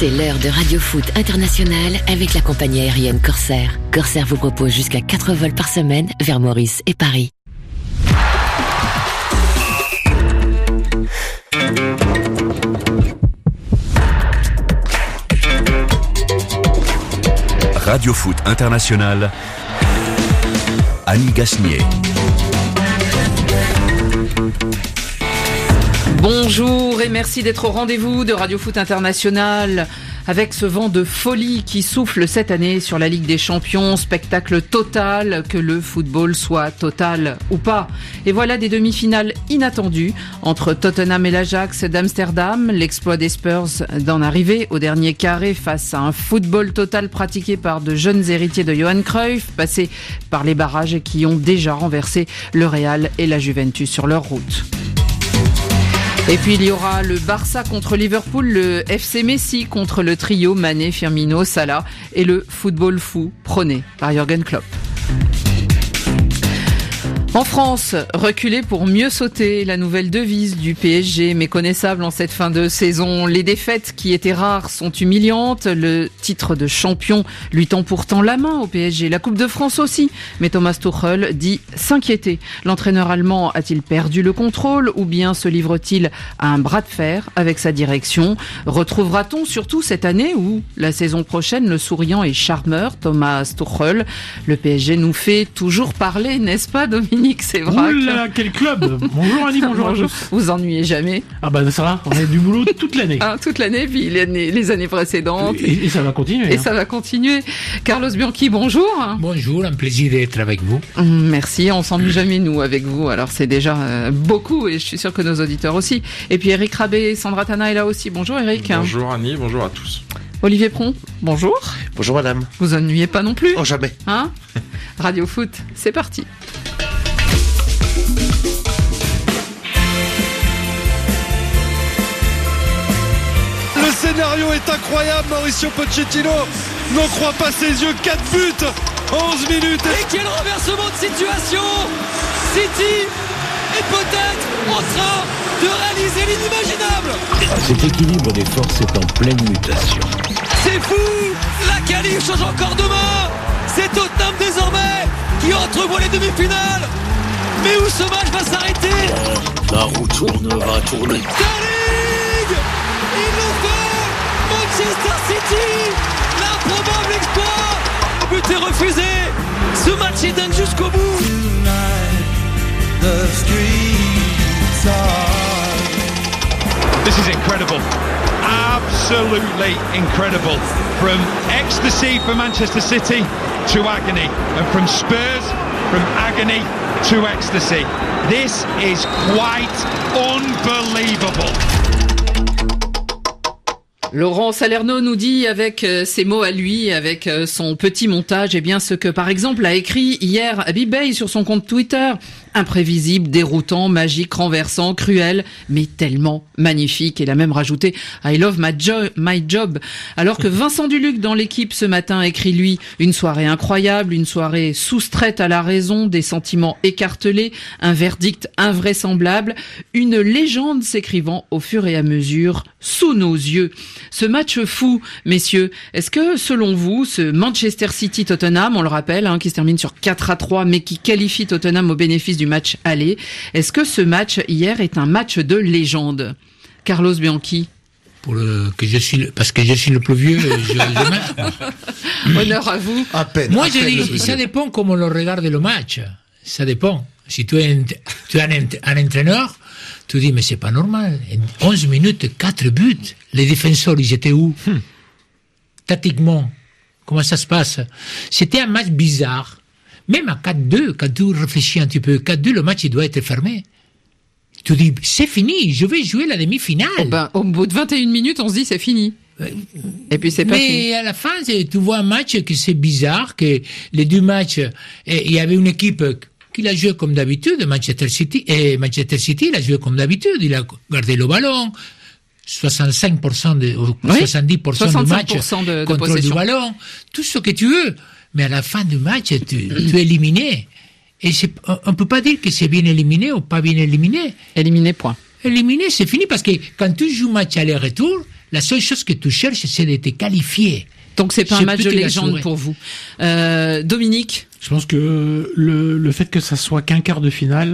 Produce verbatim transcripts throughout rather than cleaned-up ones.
C'est l'heure de Radio Foot International avec la compagnie aérienne Corsair. Corsair vous propose jusqu'à quatre vols par semaine vers Maurice et Paris. Radio Foot International, Annie Gasnier. Bonjour et merci d'être au rendez-vous de Radio Foot International avec ce vent de folie qui souffle cette année sur la Ligue des Champions, spectacle total, que le football soit total ou pas. Et voilà des demi-finales inattendues entre Tottenham et l'Ajax d'Amsterdam, l'exploit des Spurs d'en arriver au dernier carré face à un football total pratiqué par de jeunes héritiers de Johan Cruyff, passés par les barrages et qui ont déjà renversé le Real et la Juventus sur leur route. Et puis il y aura le Barça contre Liverpool, le F C Messi contre le trio Mané, Firmino, Salah et le football fou prôné par Jürgen Klopp. En France, reculer pour mieux sauter, la nouvelle devise du P S G, méconnaissable en cette fin de saison. Les défaites qui étaient rares sont humiliantes. Le titre de champion lui tend pourtant la main au P S G. La Coupe de France aussi. Mais Thomas Tuchel dit s'inquiéter. L'entraîneur allemand a-t-il perdu le contrôle ou bien se livre-t-il à un bras de fer avec sa direction? Retrouvera-t-on surtout cette année ou la saison prochaine le souriant et charmeur Thomas Tuchel? Le P S G nous fait toujours parler, n'est-ce pas, Dominique? C'est vrai. Oula, quel club! Bonjour Annie, bonjour, bonjour à tous. Vous ennuyez jamais? Ah bah ça va, on a du boulot toute l'année. Ah, toute l'année, puis les années, les années précédentes. Et, et ça va continuer. Et hein. ça va continuer. Carlos Bianchi, bonjour. Bonjour, un plaisir d'être avec vous. Merci, on s'ennuie jamais nous avec vous, alors c'est déjà euh, beaucoup et je suis sûr que nos auditeurs aussi. Et puis Eric Rabé et Sandra Tana est là aussi. Bonjour Eric. Bonjour Annie, bonjour à tous. Olivier Pron, bonjour. Bonjour madame. Vous ennuyez pas non plus? Oh jamais. Hein? Radio Foot, c'est parti. Le scénario est incroyable, Mauricio Pochettino n'en croit pas ses yeux, quatre buts en onze minutes. Et quel renversement de situation! City est peut-être en train de réaliser l'inimaginable. Cet équilibre des forces est en pleine mutation. C'est fou! La qualif change encore demain. C'est Tottenham désormais qui entrevoit les demi-finales. Mais où ce match va s'arrêter? La roue tourne, va tourner. Sterling! Ils l'ont fait! Manchester City! L'improbable exploit! Le but est refusé! Ce match est dingue jusqu'au bout! The streets are... This is incredible. Absolutely incredible. From ecstasy for Manchester City to agony. And from Spurs, from agony to ecstasy. This is quite unbelievable. Laurent Salerno nous dit avec ses mots à lui, avec son petit montage, eh bien ce que par exemple a écrit hier Habib Beye sur son compte Twitter. Imprévisible, déroutant, magique, renversant, cruel, mais tellement magnifique. Et il a même rajouté « I love my, jo- my job ». Alors que Vincent Duluc dans l'équipe ce matin écrit lui « Une soirée incroyable, une soirée soustraite à la raison, des sentiments écartelés, un verdict invraisemblable, une légende s'écrivant au fur et à mesure sous nos yeux ». Ce match fou, messieurs, est-ce que selon vous, ce Manchester City-Tottenham, on le rappelle, hein, qui se termine sur quatre à trois, mais qui qualifie Tottenham au bénéfice du match aller, est-ce que ce match hier est un match de légende? Carlos Bianchi. Pour le, que je suis le, parce que je suis le plus vieux, je, je Honneur à vous. À peine. Moi, à je peine dis, ça dépend comment on regarde le match. Ça dépend. Si tu es un, tu es un, un entraîneur, tu dis, mais c'est pas normal. En onze minutes, quatre buts. Les défenseurs, ils étaient où? hmm. Tactiquement, comment ça se passe? C'était un match bizarre. Même à quatre deux, quand tu réfléchis un petit peu, quatre deux, le match, il doit être fermé. Tu dis, c'est fini, je vais jouer la demi-finale. Oh ben, au bout de vingt et une minutes, on se dit, c'est fini. Et puis c'est pas Mais fini. à la fin, tu vois un match que c'est bizarre, que les deux matchs, il y avait une équipe qui a joué comme d'habitude, Manchester City, et Manchester City, il a joué comme d'habitude, il a gardé le ballon, soixante-cinq pour cent de, ou oui, soixante-dix pour cent du match, de, de contrôle du ballon, tout ce que tu veux. Mais à la fin du match, tu, tu es éliminé. Et c'est, on ne peut pas dire que c'est bien éliminé ou pas bien éliminé. Éliminé, point. Éliminé, c'est fini, parce que quand tu joues match aller-retour, La seule chose que tu cherches, c'est de te qualifier. Donc c'est pas Je un match peux de te légende l'assurer. pour vous. Euh, Dominique? Je pense que le, le fait que ça soit qu'un quart de finale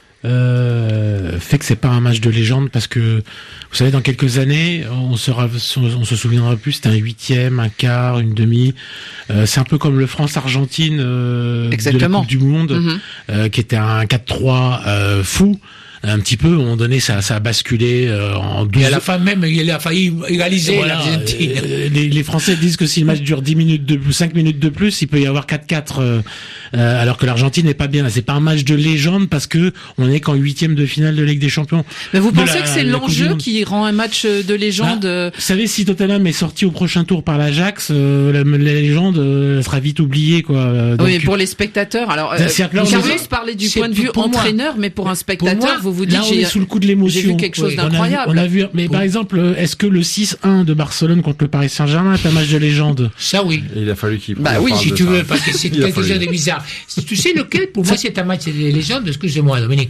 euh, fait que c'est pas un match de légende, parce que vous savez, dans quelques années, on sera, on se souviendra plus, c'était un huitième, un quart, une demi. Euh, c'est un peu comme le France-Argentine euh, de la Coupe du Monde, mm-hmm. euh, qui était un quatre trois euh, fou. Un petit peu, à un moment donné, ça, ça a basculé euh, en douze... Et à la fin même, il a failli égaliser voilà, l'Argentine. Euh, les, les Français disent que si le match dure dix minutes de plus, cinq minutes de plus, il peut y avoir quatre quatre, euh, euh, alors que l'Argentine n'est pas bien. C'est pas un match de légende parce que on est qu'en huitième de finale de Ligue des Champions. Mais vous de pensez la, que c'est l'enjeu qui rend un match de légende? Ah, vous savez, si Tottenham est sorti au prochain tour par l'Ajax, euh, la, la légende euh, sera vite oubliée, quoi. Donc, oui, mais pour les spectateurs, alors, euh, Carlos parlait du point de vue entraîneur, moi, mais pour un spectateur, pour moi, vous vous dites, là, on est sous le coup de l'émotion. J'ai vu quelque chose oui, d'incroyable. On a vu, on a vu mais pour... par exemple, est-ce que le six un de Barcelone contre le Paris Saint-Germain est un match de légende? Ça, oui. Et il a fallu qu'il Bah oui, si tu ça. veux, parce que c'est quelque chose de bizarre. Tu sais lequel, pour moi, c'est un match de légende? Excusez-moi, Dominique.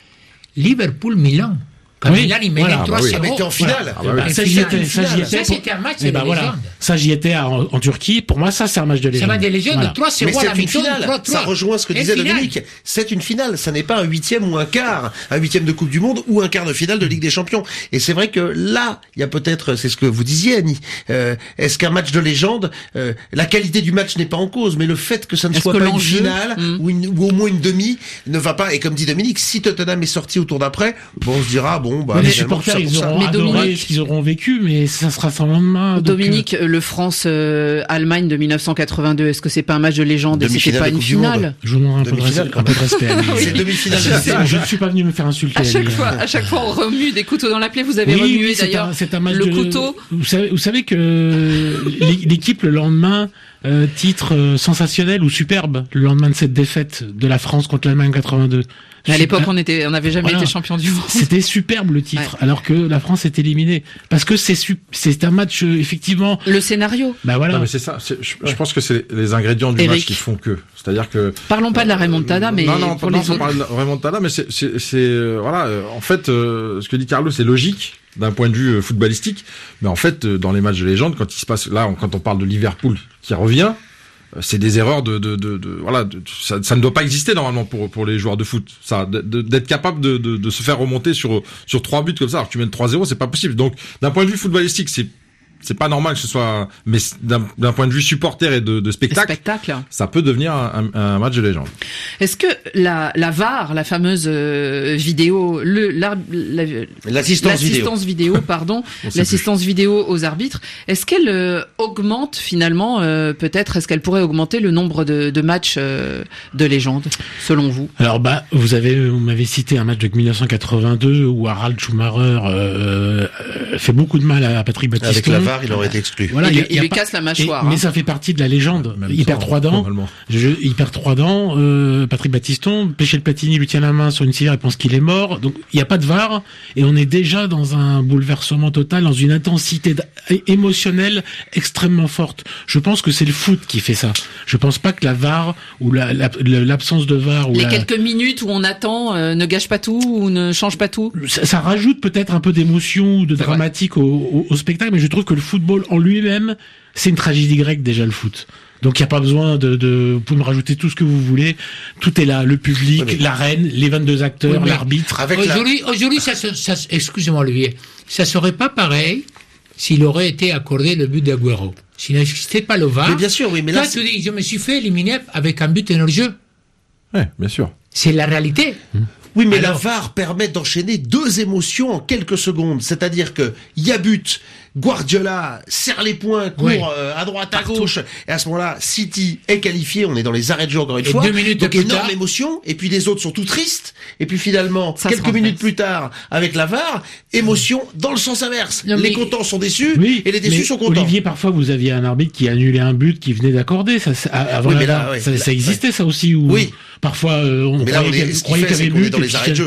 Liverpool-Milan. Quand oui, Milan, il menait voilà, trois zéro. Bah oui. était en finale. Ah bah oui. Ça, j'y étais. Ça, j'y étais. Ça, c'était un match et de bah légende. Voilà. Ça, j'y étais en, en Turquie. Pour moi, ça, c'est un match de légende. C'est un match de légende, voilà. trois zéro à la mi-temps. Ça rejoint ce que disait Dominique. C'est une finale. Ça n'est pas un huitième ou un quart. Un huitième de Coupe du Monde ou un quart de finale de Ligue des Champions. Et c'est vrai que là, il y a peut-être, c'est ce que vous disiez, Annie. Euh, est-ce qu'un match de légende, euh, la qualité du match n'est pas en cause, mais le fait que ça ne soit pas une finale mmh. ou, une, ou au moins une demi ne va pas. Et comme dit Dominique, si Tottenham est sorti au tour d'après, bon, on se dira, bon, bah, les supporters, ils auront adoré ce qu'ils auront vécu, mais ça sera sans lendemain. Dominique, donc, euh... le France-Allemagne euh, de mille neuf cent quatre-vingt-deux, est-ce que c'est pas un match de légende et c'était pas une finale? Je vous demande un peu de respect. Un peu de respect. C'est demi-finale. Je ne suis pas venu me faire insulter. À chaque fois, à chaque fois, on remue des couteaux dans la plaie. Vous avez oui, remué oui, d'ailleurs c'est un, c'est un match le de... couteau. Vous savez, vous savez que l'équipe le lendemain euh, titre euh, sensationnel ou superbe le lendemain de cette défaite de la France contre l'Allemagne quatre-vingt-deux. Mais à l'époque, on était, on n'avait jamais voilà. été champion du monde. C'était superbe le titre, ouais. alors que la France est éliminée. Parce que c'est c'est un match euh, effectivement. Le scénario. Bah voilà. Non, mais c'est ça. Je, je pense que c'est les ingrédients du Eric. match qui font que. C'est-à-dire que. Parlons pas de la remontada, mais non, non, pour non, les autres. parler de la remontada, mais c'est, c'est, c'est euh, voilà. Euh, en fait, euh, ce que dit Carlo, c'est logique d'un point de vue euh, footballistique, mais en fait, euh, dans les matchs de légende, quand il se passe là, on, quand on parle de Liverpool qui revient. C'est des erreurs de, de, de, de voilà, de, ça, ça ne doit pas exister normalement pour pour les joueurs de foot. Ça, de, de, d'être capable de, de, de se faire remonter sur sur trois buts comme ça. Alors que tu mènes trois zéro, c'est pas possible. Donc, d'un point de vue footballistique, c'est c'est pas normal que ce soit, mais d'un, d'un point de vue supporter et de, de spectacle, spectacle, ça peut devenir un, un, un match de légende. Est-ce que la, la V A R, la fameuse euh, vidéo, le, la, la, l'assistance, l'assistance vidéo, vidéo pardon, l'assistance plus. vidéo aux arbitres, est-ce qu'elle euh, augmente finalement, euh, peut-être, est-ce qu'elle pourrait augmenter le nombre de, de matchs euh, de légende, selon vous? Alors bah, vous avez, vous m'avez cité un match de mille neuf cent quatre-vingt-deux où Harald Schumacher euh, fait beaucoup de mal à Patrick Battiston. Avec la V A R, il aurait été exclu. Voilà, il, il, il lui pas... casse la mâchoire. Et, hein. Mais ça fait partie de la légende. Il perd trois dents. Je, il perd trois dents. Euh, Patrick Battiston, Michel Platini lui tient la main sur une civière et pense qu'il est mort. Donc il n'y a pas de V A R et on est déjà dans un bouleversement total, dans une intensité émotionnelle extrêmement forte. Je pense que c'est le foot qui fait ça. Je pense pas que la V A R ou la, la, l'absence de V A R ou les la... quelques minutes où on attend euh, ne gâche pas tout ou ne change pas tout. Ça, ça rajoute peut-être un peu d'émotion ou de dramatique au, au, au spectacle, mais je trouve que le football en lui-même, c'est une tragédie grecque déjà, le foot. Donc il n'y a pas besoin de, de, vous pouvez me rajouter tout ce que vous voulez. Tout est là, le public, oui, mais... l'arène, les vingt-deux acteurs, oui, l'arbitre. Avec aujourd'hui, la... aujourd'hui, ça, ça, excusez-moi Olivier, ça serait pas pareil s'il aurait été accordé le but d'Aguero. S'il n'existait pas le V A R. Mais bien sûr, oui, mais là, là, tu dis, je me suis fait éliminer avec un but hors jeu. Ouais, bien sûr. C'est la réalité. Mmh. Oui, mais alors, la V A R permet d'enchaîner deux émotions en quelques secondes. C'est-à-dire que il y a but, Guardiola serre les poings, court oui. euh, à droite, à Partout. gauche, et à ce moment-là, City est qualifié. On est dans les arrêts de jeu encore une et fois. Deux minutes Donc plus énorme tard. émotion. Et puis les autres sont tout tristes. Et puis finalement, ça quelques minutes plus tard, avec la V A R, émotion mmh. dans le sens inverse. Non, les contents sont déçus oui, et les déçus sont contents. Olivier, parfois vous aviez un arbitre qui annulait un but qui venait d'accorder. Ça, ça avant oui, la mais là, ouais, ça, là, ça existait ouais. ça aussi. Où oui. Parfois euh, on mais croyait, là, on est, croyait qu'il y avait but. Dans les arrêts de jeu.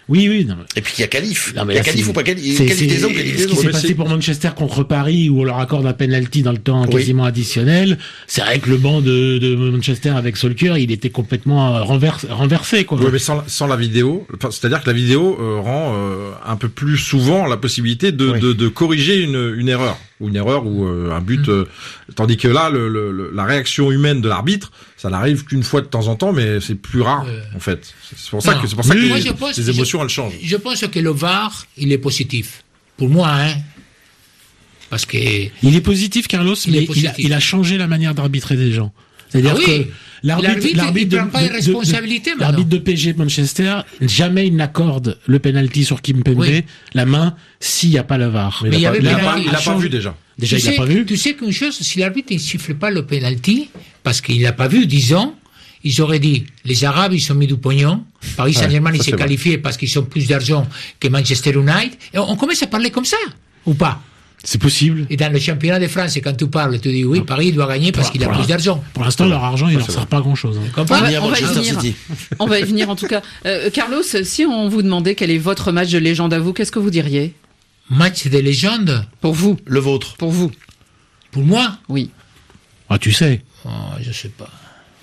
Oui, oui. Non, mais... Et puis il y a qualif. Non, mais il y a là, qualif c'est... ou pas qualif. C'est, qualif c'est... des hommes, qualif des Ce qui autres. s'est passé pour Manchester contre Paris, où on leur accorde un penalty dans le temps Oui. quasiment additionnel. C'est vrai que le banc de, de Manchester avec Solskjaer, il était complètement renversé, renversé quoi. Oui, mais sans, sans la vidéo, enfin, c'est-à-dire que la vidéo euh, rend euh, un peu plus souvent la possibilité de, Oui. de, de corriger une, une erreur ou une erreur ou euh, un but, euh, tandis que là, le, le, la réaction humaine de l'arbitre, ça n'arrive qu'une fois de temps en temps, mais c'est plus rare Euh... en fait. C'est pour ça non. que c'est pour ça oui, que moi, les, je pense, les émotions je, elles changent. Je pense que le V A R il est positif pour moi, hein, parce que il est positif, Carlos, il mais est positif. Il, a, il a changé la manière d'arbitrer des gens. C'est-à-dire ah oui. que l'arbitre, l'arbitre, l'arbitre, il de, prend pas de, de responsabilité de, de, maintenant. l'arbitre de P S G de Manchester, jamais il n'accorde le penalty sur Kimpembe, oui. la main, s'il n'y a pas le V A R. Mais, mais il il y a, avait pas, il a, penalty. pas, il a pas vu déjà. Déjà, tu il n'a sais, pas vu. Tu sais qu'une chose, si l'arbitre ne siffle pas le penalty, parce qu'il n'a pas vu, disons, ils auraient dit, les Arabes, ils ont mis du pognon, Paris Saint-Germain, ouais, il s'est qualifié parce qu'ils ont plus d'argent que Manchester United, et on, on commence à parler comme ça, ou pas? C'est possible. Et dans le championnat de France, quand tu parles, tu dis oui, Paris doit gagner parce pour, qu'il a plus d'argent. Pour l'instant, leur argent, il ne leur sert pas à grand-chose. Hein. On va, on va y venir. On va y venir en tout cas. Euh, Carlos, si on vous demandait quel est votre match de légende à vous, qu'est-ce que vous diriez? Match de légende? Pour vous. Le vôtre. Pour vous. Pour moi? Oui. Ah, tu sais. Oh, je sais pas.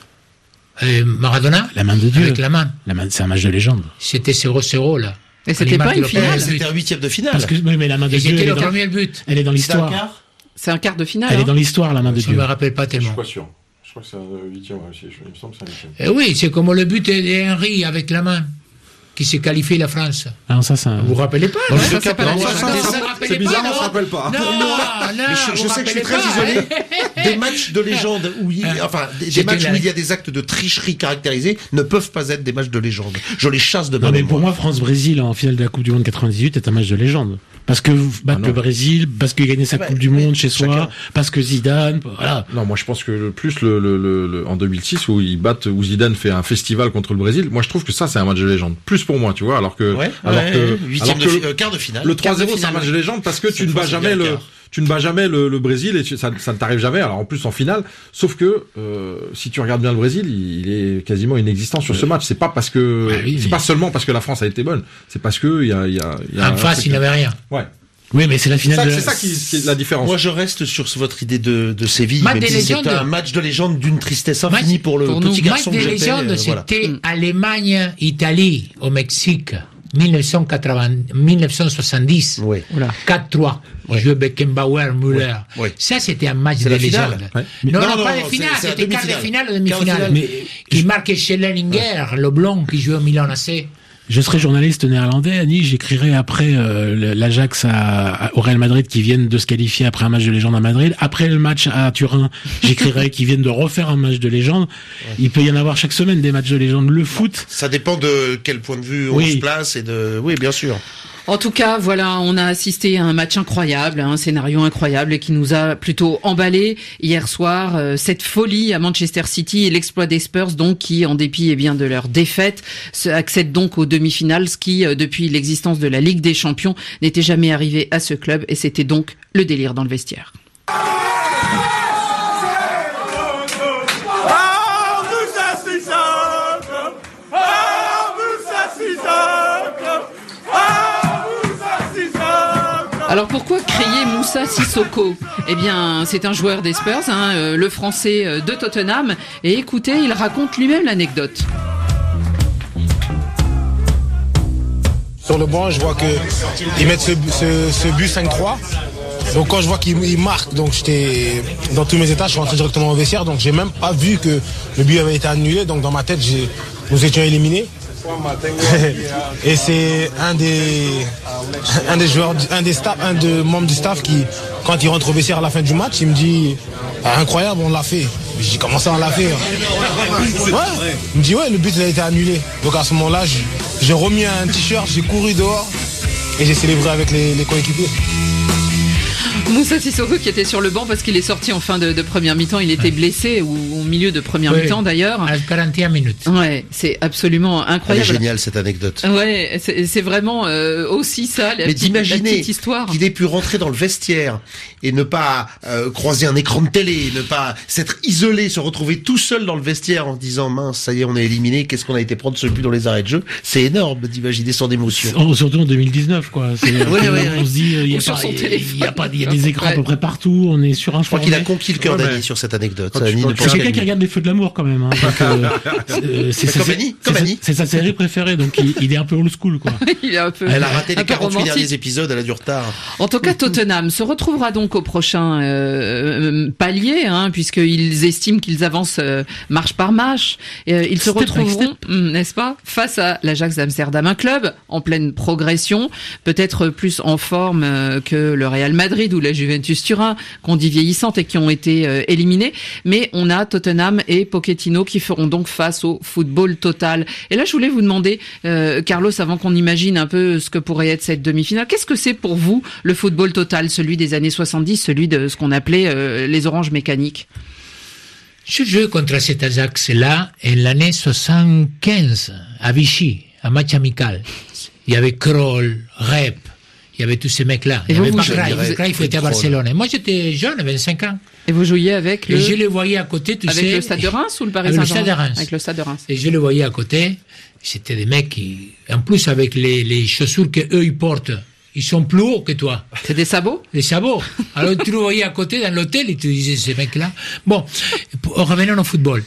Euh, Maradona? La main de Dieu. Avec la main. La main, c'est un match de légende. C'était zéro zéro là. Et c'était pas une finale. C'était un huitième de finale. Parce que, oui, mais la main de Et Dieu, c'était elle, le est dans, premier but. elle est dans l'histoire. C'est un quart de finale. Elle hein. est dans l'histoire, la main de Je Dieu. me rappelle pas tellement. Je suis pas sûr. Je crois que c'est un huitième aussi. Il me semble que c'est un huitième. Eh oui, c'est comme le but d'Henry avec la main, qui s'est qualifié la France. Ah non, ça, c'est un... Vous vous rappelez pas? Ouais, ça, c'est pas la Non, ça, légende. ça, ça, c'est bizarre, on se rappelle pas. Non, non, Mais je, je sais que je suis très pas, isolé. hein. Des matchs de légende où il, enfin, des, des C'était matchs la- où il y a des actes de tricherie caractérisés ne peuvent pas être des matchs de légende. Je les chasse de ma Non, mais pour mémoire. moi, France-Brésil en finale de la Coupe du Monde quatre-vingt-dix-huit est un match de légende. Parce que vous battez Ah le Brésil, parce qu'il gagnait sa Ouais, Coupe du oui, Monde chez soi, chacun. parce que Zidane, voilà. Non, moi je pense que le plus le, le, le, le- en deux mille six où ils battent, où Zidane fait un festival contre le Brésil, moi je trouve que ça c'est un match de légende. Plus pour moi, tu vois, alors que Ouais, alors ouais, que huitième alors de que fi- le- euh, quart de finale. le Quart de trois zéro c'est un finale, match oui. de légende parce que Cette tu ne fois, bats c'est jamais bien le quart. tu ne bats jamais le, le Brésil et tu- ça, ça ne t'arrive jamais. Alors en plus en finale, sauf que euh, si tu regardes bien le Brésil, il, il est quasiment inexistant sur ce match. C'est pas parce que Ouais, oui, c'est mais- pas seulement parce que la France a été bonne, c'est parce que il y a il y a, il y a En un face, truc- il n'avait rien. Ouais. Oui, mais c'est la C'est finale ça, de c'est la... ça qui, qui est la différence. Moi, je reste sur votre idée de, de Séville. Match même des si c'est légendes. un match de légende d'une tristesse Match- infinie pour le pour petit nous, garçon Match que des j'étais. légendes, euh, voilà. c'était Allemagne-Italie au Mexique, mille neuf cent quatre-vingts, mille neuf cent soixante-dix. Oui. quatre trois. Jeu Beckenbauer, Müller. Oui, oui. Ça, c'était un match C'est de la finale. légende. Ouais. Non, Non, non, non, pas non, de c'est- finale, c'est la c'était quart de demi-finale. finale ou Quart de demi-finale. finale. Mais Qui marquait Schellinger, le blond, qui jouait au Milan A C. je serais journaliste néerlandais, Annie, j'écrirais après euh, l'Ajax à, à- au Real Madrid qui viennent de se qualifier après un match de légende à Madrid. Après le match à Turin, j'écrirais qu'ils viennent de refaire un match de légende. Il peut y en avoir chaque semaine des matchs de légende. Le foot, Ça dépend de quel point de vue on Oui. se place et de, oui, bien sûr. En tout cas, voilà, on a assisté à un match incroyable, un scénario incroyable et qui nous a plutôt emballé hier soir. Euh, cette folie à Manchester City et l'exploit des Spurs, donc, qui, en dépit eh bien de leur défaite, se accèdent donc aux demi-finales, ce qui, euh, depuis l'existence de la Ligue des Champions, n'était jamais arrivé à ce club et c'était donc le délire dans le vestiaire. Alors pourquoi crier Moussa Sissoko? Eh bien, c'est un joueur des Spurs, hein, euh, le français euh, de Tottenham. Et écoutez, il raconte lui-même l'anecdote. Sur le banc, je vois que ils mettent ce, ce, ce but cinq trois. Donc quand je vois qu'ils ils marquent, donc j'étais dans tous mes états, je suis rentré directement au vestiaire, donc j'ai même pas vu que le but avait été annulé. Donc dans ma tête, j'ai, nous étions éliminés. Et c'est un des un des joueurs, un des staff, un des membres du staff qui, quand il rentre au vestiaire à la fin du match, il me dit ah, incroyable, on l'a fait. Je dis comment ça on l'a fait? Ouais. Il me dit ouais, le but il a été annulé. Donc à ce moment-là, j'ai, j'ai remis un t-shirt, j'ai couru dehors et j'ai célébré avec les, les coéquipiers. Moussa Sissoko qui était sur le banc parce qu'il est sorti en fin de, de première mi-temps, il était ouais. blessé ou au milieu de première oui, mi-temps d'ailleurs. À quarante et une minutes. Ouais, c'est absolument incroyable. Elle est géniale cette anecdote. Ouais, c'est, c'est vraiment euh, aussi ça, la, Mais petite, d'imaginer la petite histoire. Qu'il ait pu rentrer dans le vestiaire et ne pas euh, croiser un écran de télé, ne pas s'être isolé, se retrouver tout seul dans le vestiaire en disant mince, ça y est, on est éliminé, qu'est-ce qu'on a été prendre ce but dans les arrêts de jeu. C'est énorme d'imaginer son émotion. Oh, surtout en deux mille dix-neuf, quoi. C'est, ouais, ouais, on ouais. se dit, il y a pas, il y a pas, il y a des écrans ouais. à peu près partout, on est sur un. Je crois qu'il a conquis le cœur ouais, d'Annie sur cette anecdote. Annie c'est quelqu'un qui regarde les Feux de l'amour quand même. Hein, donc, euh, c'est, c'est, comme Annie, comme c'est, Annie. C'est sa série préférée, donc il, il est un peu old school, quoi. Il est un peu. Elle a raté les quarante-huit derniers épisodes, elle a du retard. En tout cas, Tottenham se retrouvera donc au prochain euh, palier, hein, puisqu'ils estiment qu'ils avancent euh, marche par marche. Euh, ils se step retrouveront, n'est-ce pas, face à l'Ajax d'Amsterdam, un club en pleine progression, peut-être plus en forme euh, que le Real Madrid ou la Juventus Turin, qu'on dit vieillissantes et qui ont été euh, éliminés. Mais on a Tottenham et Pochettino qui feront donc face au football total. Et là, je voulais vous demander, euh, Carlos, avant qu'on imagine un peu ce que pourrait être cette demi-finale, qu'est-ce que c'est pour vous le football total, celui des années soixante-dix, celui de ce qu'on appelait euh, les oranges mécaniques? Je jouais contre cet Ajax-là en l'année soixante-quinze, à Vichy, un match amical. Il y avait Kroll, Rep, il y avait tous ces mecs-là. Et il n'y avait vous, pas vous Cruyff, Cruyff était à Barcelone. Et moi, j'étais jeune, vingt-cinq ans. Et vous jouiez avec le... Et je les voyais à côté, tu avec sais... Avec le Stade de Reims ou le Paris Saint-Germain? Avec le Stade de Reims. Avec le Stade de Reims. Et je les voyais à côté. C'était des mecs qui... En plus, avec les, les chaussures qu'eux, ils portent, ils sont plus hauts que toi. C'est des sabots? Des sabots. Alors tu le voyais à côté dans l'hôtel et tu disais, ces mecs-là. Bon, revenons au football.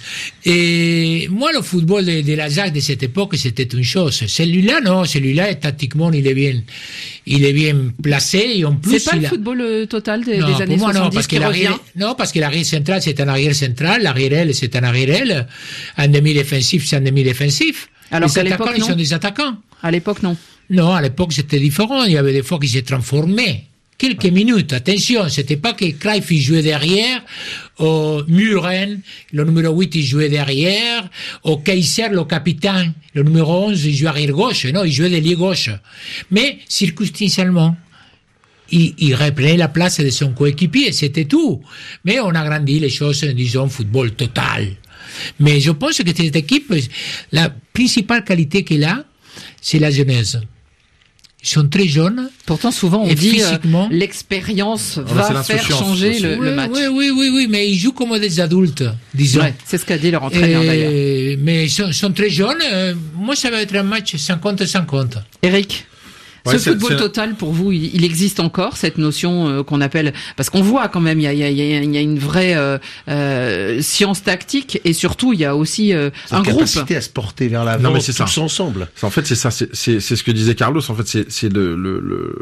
Et moi, le football de, de l'Ajax de cette époque, c'était une chose. Celui-là, non, celui-là, tactiquement, il est bien, il est bien placé. Et en plus, c'est pas il le a... football total des, non, des années moi, soixante-dix non, parce qui que revient? Non, parce que l'arrière central, c'est un arrière central. L'arrière-aile, c'est un arrière-aile. Un demi-défensif, c'est un demi-défensif. Alors les qu'à attaquants, l'époque, ils non. sont des attaquants. À l'époque, non. Non, à l'époque, c'était différent. Il y avait des fois qui s'est transformé. Quelques minutes. Attention, c'était pas que Cruyff, il jouait derrière, au Muren, le numéro huit, il jouait derrière, au Kaiser, le capitaine, le numéro onze, il jouait arrière gauche. Non, il jouait d'ailier gauche. Mais, circonstanciellement, il, il reprenait la place de son coéquipier, c'était tout. Mais on a grandi les choses, disons, football total. Mais je pense que cette équipe, la principale qualité qu'elle a, c'est la jeunesse. Ils sont très jeunes. Pourtant, souvent, on dit euh, l'expérience va ah, faire changer le, oui, le match. Oui, oui, oui, oui, mais ils jouent comme des adultes, disons. Ouais, c'est ce qu'a dit leur entraîneur, Et, d'ailleurs. Mais ils sont, sont très jeunes. Euh, moi, ça va être un match cinquante cinquante. Eric? Ouais, Ce c'est, football c'est... total, pour vous, il, il existe encore, cette notion euh, qu'on appelle... Parce qu'on voit quand même, il y a, il y a, il y a une vraie euh, euh, science tactique et surtout, il y a aussi euh, un groupe. Capacité à se porter vers l'avant, non, mais c'est tous ça. ensemble. En fait, c'est ça. C'est, c'est, c'est ce que disait Carlos. En fait, c'est, c'est le, le, le,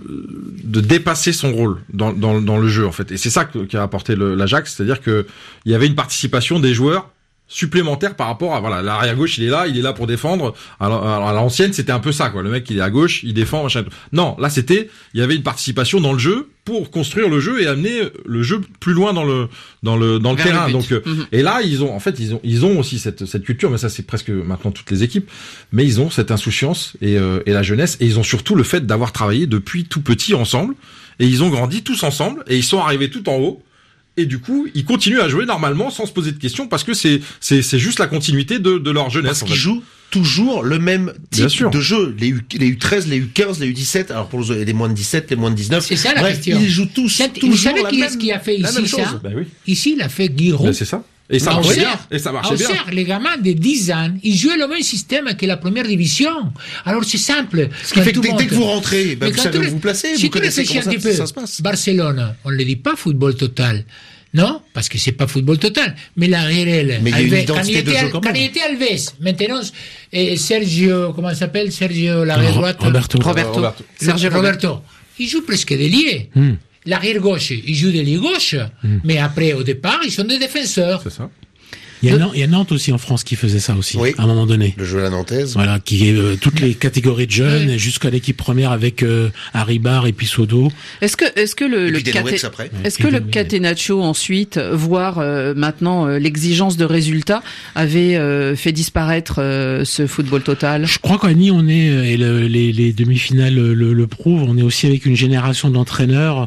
de dépasser son rôle dans, dans, dans le jeu, en fait. Et c'est ça que, qu'a apporté le, l'Ajax. C'est-à-dire que il y avait une participation des joueurs supplémentaire par rapport à voilà l'arrière gauche, il est là, il est là pour défendre. Alors, à l'ancienne, c'était un peu ça, quoi. Le mec, il est à gauche, il défend, machin. Non, là, c'était, il y avait une participation dans le jeu pour construire le jeu et amener le jeu plus loin dans le dans le dans le Vers terrain. Le Donc, mm-hmm. Et là, ils ont en fait, ils ont ils ont aussi cette cette culture, mais ça, c'est presque maintenant toutes les équipes. Mais ils ont cette insouciance et euh, et la jeunesse, et ils ont surtout le fait d'avoir travaillé depuis tout petit ensemble, et ils ont grandi tous ensemble, et ils sont arrivés tout en haut. Et du coup, ils continuent à jouer normalement sans se poser de questions parce que c'est c'est c'est juste la continuité de de leur jeunesse. Parce qu'ils jouent toujours le même type de jeu. Les U, les U treize, les U quinze, les U dix-sept. Alors pour les moins de dix-sept, les moins de dix-neuf. C'est ça la Bref, question. Ils jouent tous. C'est, toujours vous savez la qui même, est-ce qui a fait ici ça ben oui. Ici, il a fait Giroud. Ben c'est ça. Et ça marchait bien. Et ça marchait bien. Auxerre, les gamins de dix ans, ils jouaient le même système que la première division. Alors c'est simple. Ce qui fait que dès, dès que vous rentrez, ben vous savez où vous placez, si vous connaissez comment ça, peu, ça se passe. Barcelone, on ne le dit pas football total. Non, parce que c'est pas football total. Mais la réelle, mais il y a une identité de jeu quand même. Quand il était Alves, maintenant, et Sergio, comment il s'appelle? Sergio, l'arrière droite. Roberto. Roberto. Roberto. Sergio Roberto. Roberto. Il joue presque d'ailier. Hmm. L'arrière gauche, il joue d'ailier gauche. Hmm. Mais après, au départ, ils sont des défenseurs. C'est ça. Il y, a Nantes, il y a Nantes aussi en France qui faisait ça aussi, oui, à un moment donné. Le jeu à la nantaise. Voilà, qui est euh, toutes les catégories de jeunes, oui, jusqu'à l'équipe première avec euh, Haribar et puis Sodo. Est-ce que, est-ce que le, le Cate... est-ce que le Catenaccio ensuite, voire euh, maintenant euh, l'exigence de résultats, avait euh, fait disparaître euh, ce football total? Je crois qu'Annie, on est et le, les, les demi-finales le, le prouvent. On est aussi avec une génération d'entraîneurs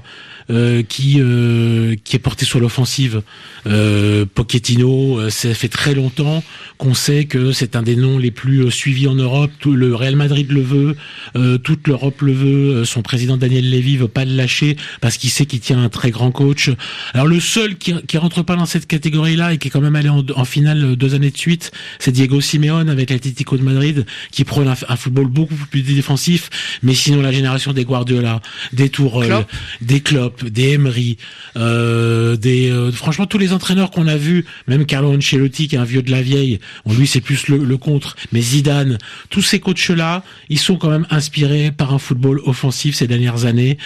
euh, qui euh, qui est porté sur l'offensive. Euh, Pochettino, euh, ça fait très longtemps qu'on sait que c'est un des noms les plus euh, suivis en Europe. Tout le Real Madrid le veut, euh, toute l'Europe le veut. Euh, son président Daniel Levy veut pas le lâcher parce qu'il sait qu'il tient un très grand coach. Alors le seul qui qui rentre pas dans cette catégorie-là et qui est quand même allé en, en finale deux années de suite, c'est Diego Simeone avec l'Atlético de Madrid, qui prône un, un football beaucoup plus défensif. Mais sinon la génération des Guardiola, des Tourelle, Klopp. des Klopp, des Emery, euh, des euh, franchement tous les entraîneurs qu'on a vus, même Carlo Ancelotti qui est un vieux de la vieille, bon, lui c'est plus le, le contre, mais Zidane, tous ces coachs-là, ils sont quand même inspirés par un football offensif ces dernières années.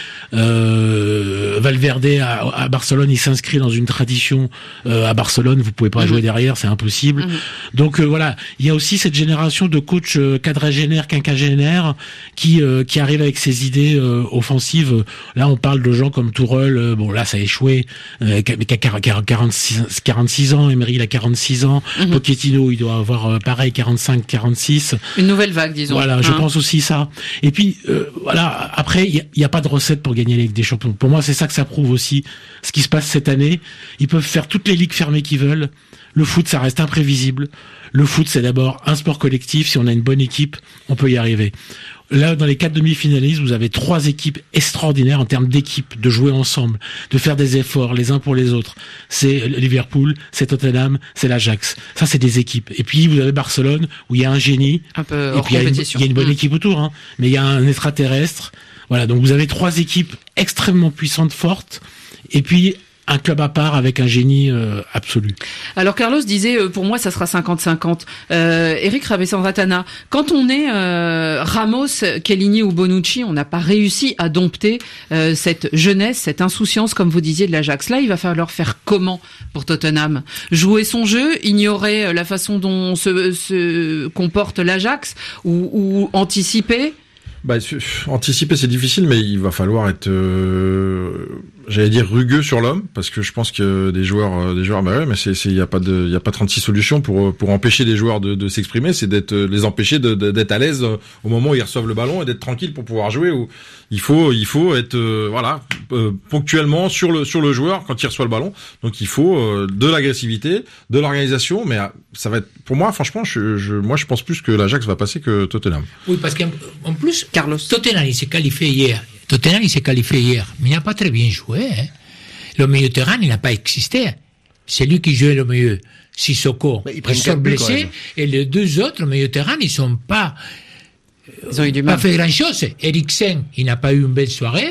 Euh, Valverde à, à Barcelone, il s'inscrit dans une tradition. Euh, à Barcelone, vous pouvez pas mmh. jouer derrière, c'est impossible. Mmh. Donc euh, voilà, il y a aussi cette génération de coachs euh, quadragénaires, quinquagénaires qui euh, qui arrivent avec ces idées euh, offensives. Là, on parle de gens comme Tourelle, euh, bon là ça a échoué, euh, qui a quarante-six, quarante-six ans, Emery il a quarante-six ans, mmh. Pochettino il doit avoir euh, pareil quarante-cinq, quarante-six. Une nouvelle vague, disons. Voilà, je hein. pense aussi ça. Et puis euh, voilà, après il y a, y a pas de recette pour gagner la Ligue des Champions. Pour moi, c'est ça que ça prouve aussi. Ce qui se passe cette année, ils peuvent faire toutes les ligues fermées qu'ils veulent. Le foot, ça reste imprévisible. Le foot, c'est d'abord un sport collectif. Si on a une bonne équipe, on peut y arriver. Là, dans les quatre demi-finalistes, vous avez trois équipes extraordinaires en termes d'équipe, de jouer ensemble, de faire des efforts les uns pour les autres. C'est Liverpool, c'est Tottenham, c'est l'Ajax. Ça, c'est des équipes. Et puis, vous avez Barcelone, où il y a un génie. Un peu et hors puis, il y, compétition. il y a une bonne mmh. équipe autour, hein. Mais il y a un extraterrestre. Voilà. Donc, vous avez trois équipes extrêmement puissantes, fortes. Et puis, un club à part avec un génie euh, absolu. Alors Carlos disait, euh, pour moi, ça sera cinquante cinquante. Euh, Eric Rabessanratana, quand on est euh, Ramos, Chiellini ou Bonucci, on n'a pas réussi à dompter euh, cette jeunesse, cette insouciance, comme vous disiez, de l'Ajax. Là, il va falloir faire comment pour Tottenham ? Jouer son jeu, ignorer la façon dont se, se comporte l'Ajax ou, ou anticiper ? Bah, anticiper c'est difficile, mais il va falloir être, euh, j'allais dire rugueux sur l'homme, parce que je pense que des joueurs, des joueurs, bah ouais, mais c'est, c'est, y a pas de, y a pas trente-six solutions pour pour empêcher des joueurs de, de s'exprimer, c'est d'être, les empêcher de, de, d'être à l'aise au moment où ils reçoivent le ballon et d'être tranquille pour pouvoir jouer. Ou il faut, il faut être, euh, voilà, euh, ponctuellement sur le sur le joueur quand il reçoit le ballon. Donc il faut euh, de l'agressivité, de l'organisation, mais ça va être, pour moi, franchement, je, je, moi je pense plus que l'Ajax va passer que Tottenham. Oui, parce qu'en plus, Carlos. Tottenham, il s'est qualifié hier. Tottenham, il s'est qualifié hier. Mais il n'a pas très bien joué. Hein. Le milieu de terrain, il n'a pas existé. C'est lui qui jouait le mieux. Sissoko, ils sont blessés. Et les deux autres, le milieu de terrain, ils sont pas, ils ont eu du pas mal. fait grand chose. Eriksen, il n'a pas eu une belle soirée.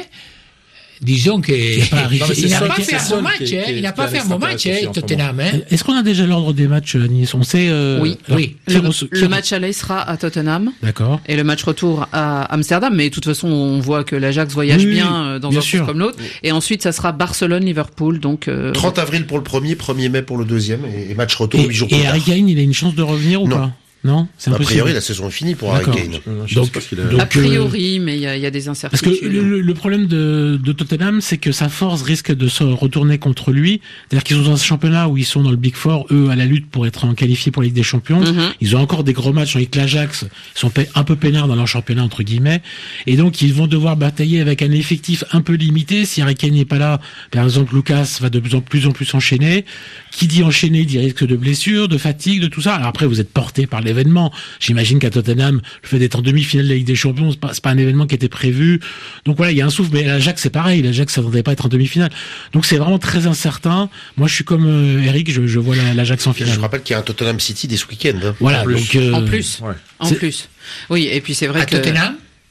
Disons que il n'a pas fait un bon match, hein. Il n'a pas fait un bon match, hein, Tottenham. Hein. Est-ce qu'on a déjà l'ordre des matchs, Nice ? On sait. Euh, oui, oui. Le, le match aller sera à Tottenham. D'accord. Et le match retour à Amsterdam. Mais de toute façon, on voit que l'Ajax voyage oui, bien dans bien un sens comme l'autre. Et ensuite, ça sera Barcelone-Liverpool. Donc euh... trente avril pour le premier, premier mai pour le deuxième, et match retour huit jours plus tard. Et Harry Kane, il a une chance de revenir ou non. pas ? Non, c'est impossible. A priori, la saison est finie pour Harry Kane. Donc, donc, a priori, mais il y a, y a des incertitudes. Parce que le, le problème de, de Tottenham, c'est que sa force risque de se retourner contre lui. C'est-à-dire qu'ils sont dans un championnat où ils sont dans le Big Four, eux, à la lutte pour être qualifiés pour la Ligue des Champions. Mm-hmm. Ils ont encore des gros matchs avec l'Ajax. Ils sont un peu peinards dans leur championnat, entre guillemets. Et donc, ils vont devoir batailler avec un effectif un peu limité. Si Harry Kane n'est pas là, par exemple, Lucas va de plus en plus, en plus enchaîner. Qui dit enchaîner dit risque de blessure, de fatigue, de tout ça. Alors après, vous êtes porté par l'événement. J'imagine qu'à Tottenham, le fait d'être en demi-finale de la Ligue des Champions, c'est pas, c'est pas un événement qui était prévu. Donc voilà, il y a un souffle. Mais l'Ajax, c'est pareil. L'Ajax, ça ne devait pas être en demi-finale. Donc c'est vraiment très incertain. Moi, je suis comme euh, Eric, je, je vois l'Ajax en finale. Je rappelle qu'il y a un Tottenham City dès ce week-end. Hein. Voilà. En plus. Donc, euh, en plus. Ouais. En plus. Oui, et puis c'est vrai à que... Tottenham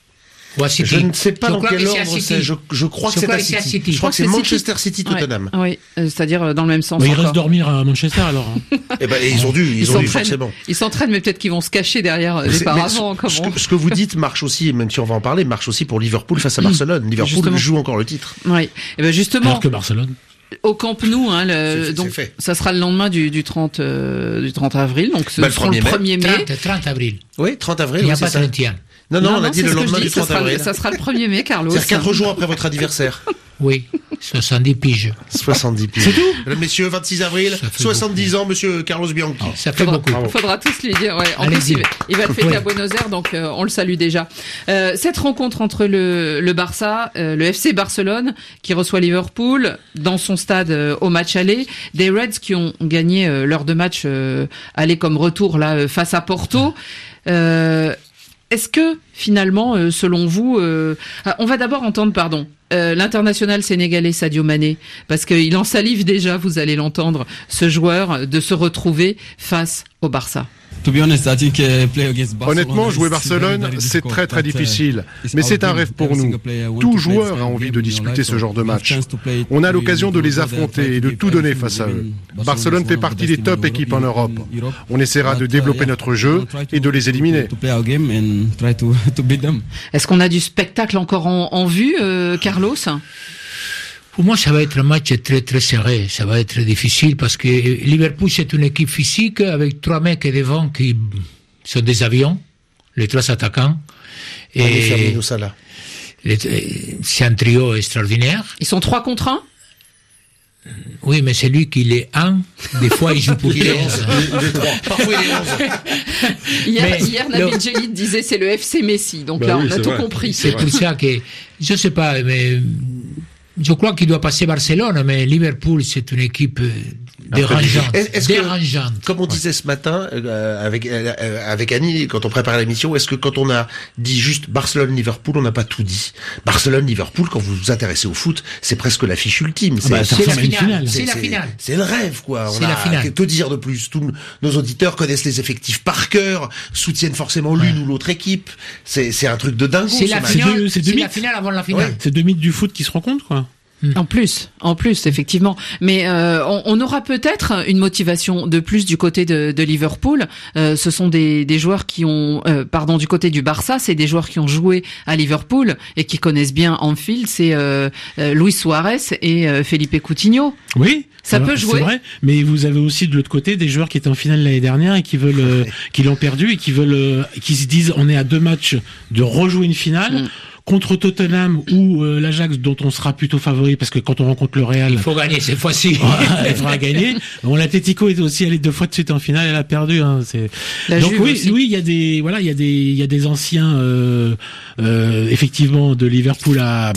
Je ne sais pas je dans quel ordre c'est. Je, je crois que c'est à City. City. Je crois que c'est Manchester City, Tottenham. Ouais, oui, euh, c'est-à-dire dans le même sens. Mais ils restent dormir à Manchester alors. Hein. Eh ben, ils ont dû, ils, ils ont dû forcément. Ils s'entraînent, mais peut-être qu'ils vont se cacher derrière les paravents. Ce, ce, que, ce que vous dites marche aussi, même si on va en parler, marche aussi pour Liverpool face à Barcelone. Liverpool justement. Joue encore le titre. Oui. Et ben justement. Alors que Barcelone. Au Camp Nou, hein, le, c'est, donc c'est ça sera le lendemain du, du trente euh, du trente avril, donc ce bah, sera le premier mai. trente, trente avril. Oui, trente avril. Il n'y a oui, pas trente et un. Non, non, on a dit le lendemain du trente avril. Ça sera le premier mai, Carlos. C'est-à-dire quatre jours après votre anniversaire. Oui, soixante-dix piges. soixante-dix piges. C'est tout? Messieurs, vingt-six avril, soixante-dix beaucoup. Ans, monsieur Carlos Bianchi. Oh, ça fait faudra, beaucoup. Il faudra tous lui dire, ouais. En Allez, plus, il, il va le fêter à Buenos Aires, donc euh, on le salue déjà. Euh, cette rencontre entre le, le Barça, euh, le F C Barcelone, qui reçoit Liverpool dans son stade euh, au match aller, des Reds qui ont gagné euh, leurs deux matchs euh, aller comme retour là euh, face à Porto. Euh, Est-ce que finalement, euh, selon vous, euh, ah, on va d'abord entendre, pardon, euh, l'international sénégalais Sadio Mané, parce qu'il en salive déjà, vous allez l'entendre, ce joueur, de se retrouver face au Barça. Honnêtement, jouer Barcelone, c'est très très difficile. Mais c'est un rêve pour nous. Tout joueur a envie de disputer ce genre de match. On a l'occasion de les affronter et de tout donner face à eux. Barcelone fait partie des top équipes en Europe. On essaiera de développer notre jeu et de les éliminer. Est-ce qu'on a du spectacle encore en, en vue, euh, Carlos ? Pour moi, ça va être un match très très serré. Ça va être difficile parce que Liverpool, c'est une équipe physique avec trois mecs devant qui sont des avions, les trois attaquants. Et les, c'est un trio extraordinaire. Ils sont trois contre un ? Oui, mais c'est lui qui est un. Des fois, il joue pour il est onze. Il est trois. Parfois, il est onze. Hier, mais hier Nabil le... Djellit disait c'est le F C Messi. Donc bah là, oui, on a tout vrai. compris. C'est, c'est pour ça que, je sais pas, mais je crois qu'il doit passer Barcelone, mais Liverpool, c'est une équipe dérangeante. Est-ce dérangeante. Que, comme on disait ce matin euh, avec euh, avec Annie quand on préparait l'émission, est-ce que quand on a dit juste Barcelone-Liverpool, on n'a pas tout dit? Barcelone-Liverpool, quand vous vous intéressez au foot, c'est presque l'affiche ultime. C'est, bah, c'est, c'est, la, finale. finale. C'est, c'est la c'est, finale. C'est le rêve, quoi. C'est on a, la finale. Que dire de plus? Tous nos auditeurs connaissent les effectifs par cœur, soutiennent forcément l'une ouais. ou l'autre équipe. C'est, c'est un truc de dingue. C'est la finale. C'est, c'est la finale avant la finale. Ouais. C'est deux mythes du foot qui se rencontrent, quoi. En plus, en plus, effectivement. Mais euh, on, on aura peut-être une motivation de plus du côté de, de Liverpool. Euh, ce sont des, des joueurs qui ont, euh, pardon, du côté du Barça, c'est des joueurs qui ont joué à Liverpool et qui connaissent bien Anfield. C'est euh, euh, Luis Suarez et euh, Felipe Coutinho. Oui. Ça alors, peut jouer. C'est vrai, mais vous avez aussi de l'autre côté des joueurs qui étaient en finale l'année dernière et qui veulent, euh, qui l'ont perdu et qui veulent, euh, qui se disent, on est à deux matchs de rejouer une finale. Mm. Contre Tottenham ou euh, l'Ajax dont on sera plutôt favori parce que quand on rencontre le Real, il faut gagner cette fois-ci. Elle fera gagner. Bon, l'Atlético est aussi allé deux fois de suite en finale, elle a perdu. Hein, c'est... La Donc Juve oui, aussi. oui, il y a des, voilà, il y a des, il y a des anciens, euh, euh, effectivement, de Liverpool à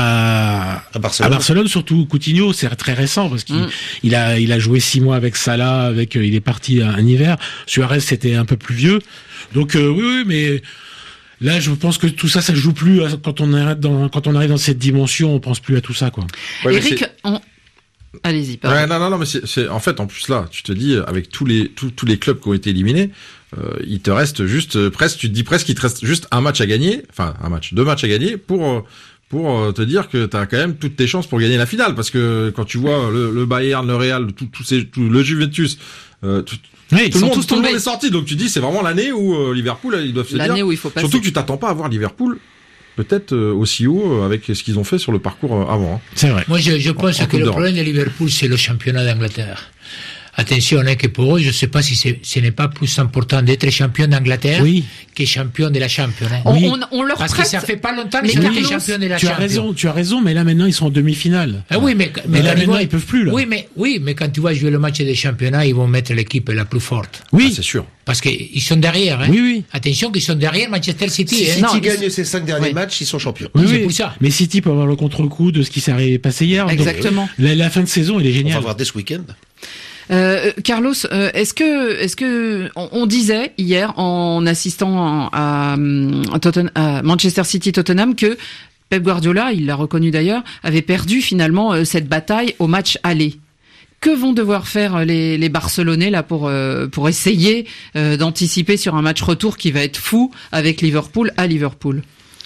à, à, Barcelone. à Barcelone, surtout Coutinho, c'est très récent parce qu'il mm. il a, il a joué six mois avec Salah, avec, il est parti un hiver. Suarez c'était un peu plus vieux. Donc euh, oui, oui, mais là, je pense que tout ça, ça joue plus quand on arrive dans, quand on arrive dans cette dimension, on pense plus à tout ça, quoi. Ouais, Eric, on... allez-y, pardon. Ouais, non, non, non, mais c'est, c'est, en fait, en plus là, tu te dis, avec tous les, tous, tous les clubs qui ont été éliminés, euh, il te reste juste, euh, presque, tu te dis presque qu'il te reste juste un match à gagner, enfin, un match, deux matchs à gagner pour, euh, pour euh, te dire que t'as quand même toutes tes chances pour gagner la finale, parce que quand tu vois le, le Bayern, le Real, tout, tout ces, tout, le Juventus, euh, tout, oui, tout, le monde, tout le monde est sorti, donc tu dis c'est vraiment l'année où euh, Liverpool ils doivent se l'année dire. Où il faut passer. Surtout que tu t'attends pas à voir Liverpool peut-être euh, aussi haut euh, avec ce qu'ils ont fait sur le parcours euh, avant. Hein. C'est vrai. Moi je, je pense en, en que le d'Europe. Problème de Liverpool c'est le championnat d'Angleterre. Attention, hein, que pour eux, je ne sais pas si c'est, ce n'est pas plus important d'être champion d'Angleterre oui. que champion de la Champions. Hein. On, oui. on, on leur Parce prête... que ça fait pas longtemps qu'ils ont été champions de la tu Champions. As raison, tu as raison, mais là maintenant ils sont en demi-finale. Ah oui, mais, mais, mais là niveau, maintenant ils peuvent plus. Là. Oui, mais oui, mais quand tu vas jouer le match des championnats, ils vont mettre l'équipe la plus forte. Oui, ah, c'est sûr. Parce qu'ils sont derrière. Hein. Oui, oui. Attention qu'ils sont derrière Manchester City. Si hein. City non, gagne ils... ses cinq derniers oui. matchs, ils sont champions. Oui, oui, oui. C'est pour ça. Mais City peut avoir le contre-coup de ce qui s'est passé hier. Exactement. Donc, la, la fin de saison, elle est géniale. On va voir dès ce week-end. Euh, Carlos, euh, est-ce que, est-ce que on, on disait hier en assistant à, à, Tottenham, à Manchester City Tottenham que Pep Guardiola, il l'a reconnu d'ailleurs, avait perdu finalement euh, cette bataille au match aller. Que vont devoir faire les, les Barcelonais là pour euh, pour essayer euh, d'anticiper sur un match retour qui va être fou avec Liverpool à Liverpool?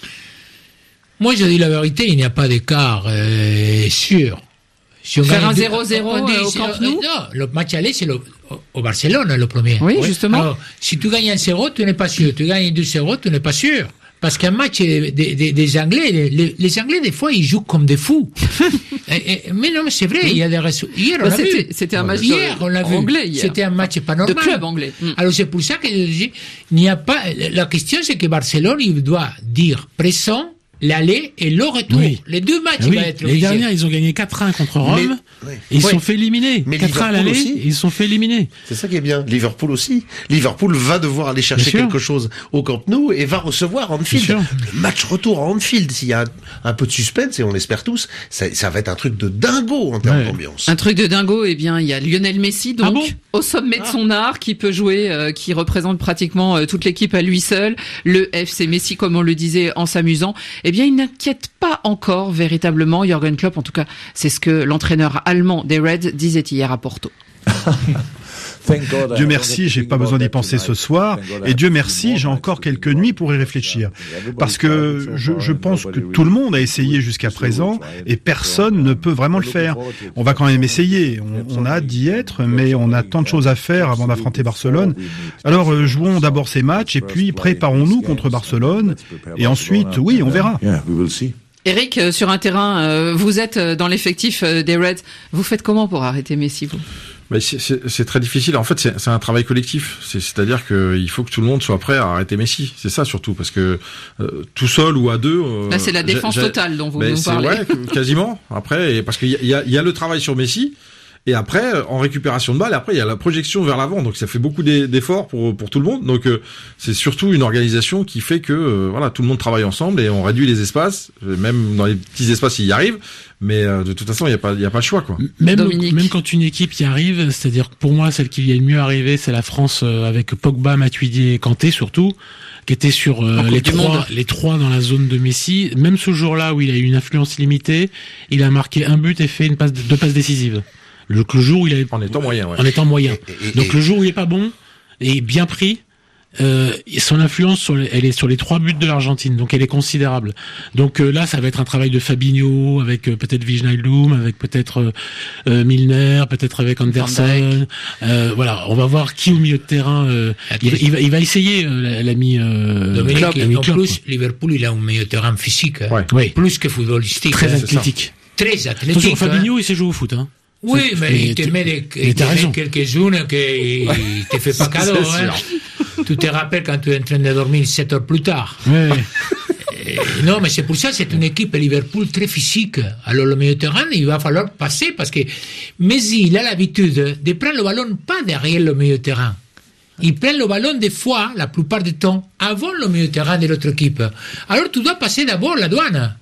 Moi, je dis la vérité, il n'y a pas d'écart euh, sûr. Si on faire un deux, zéro zéro euh, au Camp Nou? Non, le match aller, c'est le, au Barcelone, le premier. Oui, oui, justement. Alors, si tu gagnes un zéro, tu n'es pas sûr. Tu gagnes deux zéro, tu n'es pas sûr. Parce qu'un match des, des, des Anglais, les, les Anglais, des fois, ils jouent comme des fous. et, et, mais non, mais c'est vrai, il y a des résultats. Hier, on bah, l'a c'était, vu. c'était un match hier, on l'a vu. anglais. Hier. C'était un match pas normal. De club anglais. Mm. Alors, c'est pour ça que je dis, il n'y a pas, la question, c'est que Barcelone, il doit dire présent, l'aller et le retour. Oui. Les deux matchs, oui. il va être Les dernières, ils ont gagné quatre un contre Rome. Mais, et ils oui. sont fait éliminer. Mais quatre un à l'aller, aussi. Ils sont fait éliminer. C'est ça qui est bien. Liverpool aussi. Liverpool va devoir aller chercher quelque chose au Camp Nou et va recevoir Anfield. Le match retour à Anfield, s'il y a un, un peu de suspense, et on l'espère tous, ça, ça va être un truc de dingo en termes ouais. d'ambiance. Un truc de dingo, eh bien, il y a Lionel Messi, donc, ah bon au sommet ah. de son art, qui peut jouer, euh, qui représente pratiquement euh, toute l'équipe à lui seul. Le F C Messi, comme on le disait, en s'amusant. Eh bien, il n'inquiète pas encore véritablement Jürgen Klopp. En tout cas, c'est ce que l'entraîneur allemand des Reds disait hier à Porto. Dieu merci, j'ai pas besoin d'y penser ce soir, et Dieu merci, j'ai encore quelques nuits pour y réfléchir. Parce que je, je pense que tout le monde a essayé jusqu'à présent, et personne ne peut vraiment le faire. On va quand même essayer, on, on a hâte d'y être, mais on a tant de choses à faire avant d'affronter Barcelone. Alors jouons d'abord ces matchs, et puis préparons-nous contre Barcelone, et ensuite, oui, on verra. Eric, sur un terrain, vous êtes dans l'effectif des Reds, vous faites comment pour arrêter Messi, vous ? Mais c'est, c'est, c'est très difficile. En fait, c'est, c'est un travail collectif. C'est, c'est-à-dire qu'il faut que tout le monde soit prêt à arrêter Messi. C'est ça surtout, parce que euh, tout seul ou à deux. Euh, Là, c'est la défense j'ai, totale dont vous nous parlez. Ouais, quasiment. Après, parce qu'il y a, il y a le travail sur Messi. Et après, en récupération de balles, après il y a la projection vers l'avant, donc ça fait beaucoup d'efforts pour pour tout le monde. Donc euh, c'est surtout une organisation qui fait que euh, voilà, tout le monde travaille ensemble et on réduit les espaces, même dans les petits espaces il y arrive. Mais euh, de toute façon, il y a pas il y a pas le choix quoi. Même Dominique. Même quand une équipe y arrive, c'est-à-dire que pour moi celle qui y est le mieux arrivée, c'est la France euh, avec Pogba, Matuidi et Kanté surtout, qui étaient sur euh, les trois les trois dans la zone de Messi. Même ce jour-là où il a eu une influence limitée, il a marqué un but et fait une passe deux passes décisives. Le, le jour où il est en étant moyen, ouais. en étant moyen. Et, et, Donc et, le jour où il est pas bon et bien pris, euh, son influence sur les, elle est sur les trois buts de l'Argentine, donc elle est considérable. Donc euh, là, ça va être un travail de Fabinho avec euh, peut-être Wijnaldum, avec peut-être euh, Milner, peut-être avec Anderson. Euh, voilà, on va voir qui au milieu de terrain. Euh, il, il, va, il va essayer euh, l'ami. Euh, Dominique, Klopp, en Klopp, plus, Liverpool, il a un milieu de terrain physique, ouais. Ouais. plus que footballistique. Très athlétique. Très athlétique. Attention, Fabinho, hein. Il sait jouer au foot, hein. Oui, mais, mais il te met, des, il te met quelques-unes qui ne te fait pas cadeau. Hein. Tu te rappelles quand tu es en train de dormir sept heures plus tard. Ouais. Et, non, mais c'est pour ça, c'est une équipe Liverpool très physique. Alors le milieu de terrain, il va falloir passer parce que Messi, il a l'habitude de prendre le ballon pas derrière le milieu de terrain. Il prend le ballon des fois, la plupart du temps, avant le milieu de terrain de l'autre équipe. Alors tu dois passer d'abord la douane.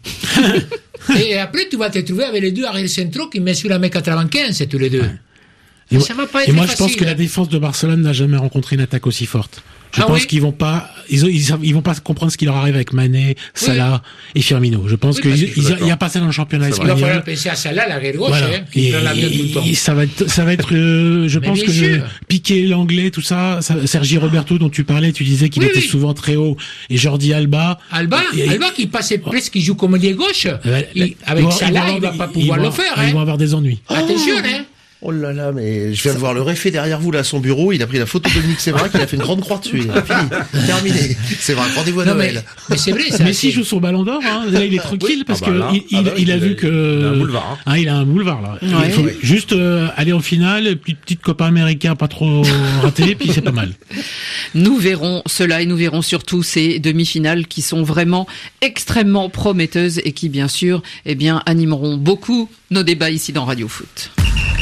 Et après, tu vas te trouver avec les deux arrières centraux qui mesurent un mètre quatre-vingt-quinze, tous les deux. Et, ça va pas être et moi, facile. Je pense que la défense de Barcelone n'a jamais rencontré une attaque aussi forte. Je ah pense oui qu'ils vont pas, ils, ils, ils vont pas comprendre ce qui leur arrive avec Mané, Salah oui. et Firmino. Je pense oui, qu'il n'y a pas ça dans le championnat espagnol. Il va falloir penser à Salah, la gauche, voilà. hein, qui et, prend l'avion tout le temps. Et ça va être, ça va être, euh, je pense que le, Piqué, l'anglais, tout ça, ça, Sergi Roberto dont tu parlais, tu disais qu'il oui, était oui. souvent très haut, et Jordi Alba. Alba, et, Alba qui passait presque, qui joue comme lié gauche. Euh, il, avec il Salah, il va pas pouvoir le faire. Ils vont avoir des ennuis. Attention, hein. Oh là là, mais je viens de voir le réfé derrière vous là à son bureau, il a pris la photo de Dominique Sévrac, il a fait une grande croix dessus, il a fini, terminé. C'est vrai, rendez-vous à non, Noël. Mais, mais c'est vrai, ça. Messi joue son ballon d'or, hein. Là il est tranquille oui. parce ah bah que il, il, ah bah, il, il a vu que il a un boulevard. Hein. Hein, il a un boulevard là. Ouais. Il faut ouais. juste euh, aller en finale, puis petite copain américain pas trop raté, puis c'est pas mal. Nous verrons cela et nous verrons surtout ces demi-finales qui sont vraiment extrêmement prometteuses et qui bien sûr, eh bien animeront beaucoup nos débats ici dans Radio Foot.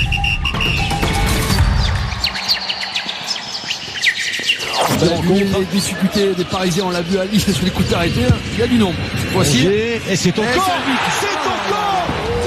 Les difficultés des Parisiens, on l'a vu à Lille sur les coups d'arrêté, il y a du nombre. Voici. Et c'est encore. C'est encore.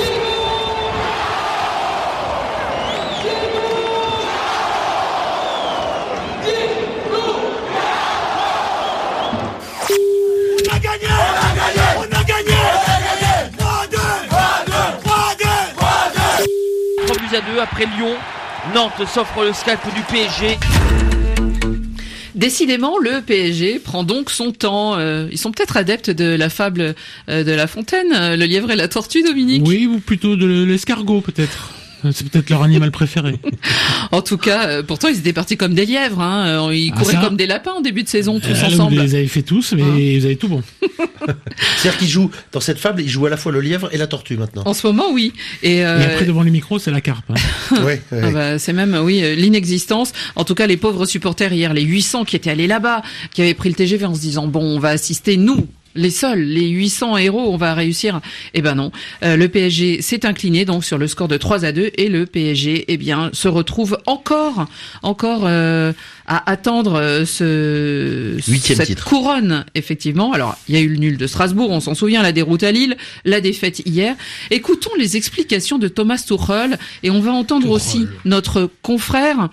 On a gagné. On a gagné. trois deux. trois deux. trois buts à deux après Lyon. Nantes s'offre le scalp du P S G. Décidément, le P S G prend donc son temps. Euh, ils sont peut-être adeptes de la fable euh, de La Fontaine, euh, le lièvre et la tortue, Dominique. Oui, ou plutôt de l'escargot, peut-être. C'est peut-être leur animal préféré. En tout cas, euh, pourtant ils étaient partis comme des lièvres. Hein. Ils couraient ah, comme des lapins en début de saison, tous euh, ensemble. Vous les avez fait tous, mais hein. Vous avez tout bon. C'est-à-dire qu'ils jouent, dans cette fable, ils jouent à la fois le lièvre et la tortue maintenant. En ce moment, oui. Et, euh... et après, devant les micros, c'est la carpe. Hein. ouais, ouais. Ah bah, c'est même, oui, l'inexistence. En tout cas, les pauvres supporters hier, les huit cents qui étaient allés là-bas, qui avaient pris le T G V en se disant, bon, on va assister, nous, les seuls, les huit cents héros, on va réussir. Eh ben non. Euh, le P S G s'est incliné donc sur le score de trois à deux et le P S G, eh bien, se retrouve encore, encore euh, à attendre ce Huitième cette titre. couronne. Effectivement. Alors, il y a eu le nul de Strasbourg, on s'en souvient, la déroute à Lille, la défaite hier. Écoutons les explications de Thomas Tuchel et on va entendre Tuchel. aussi notre confrère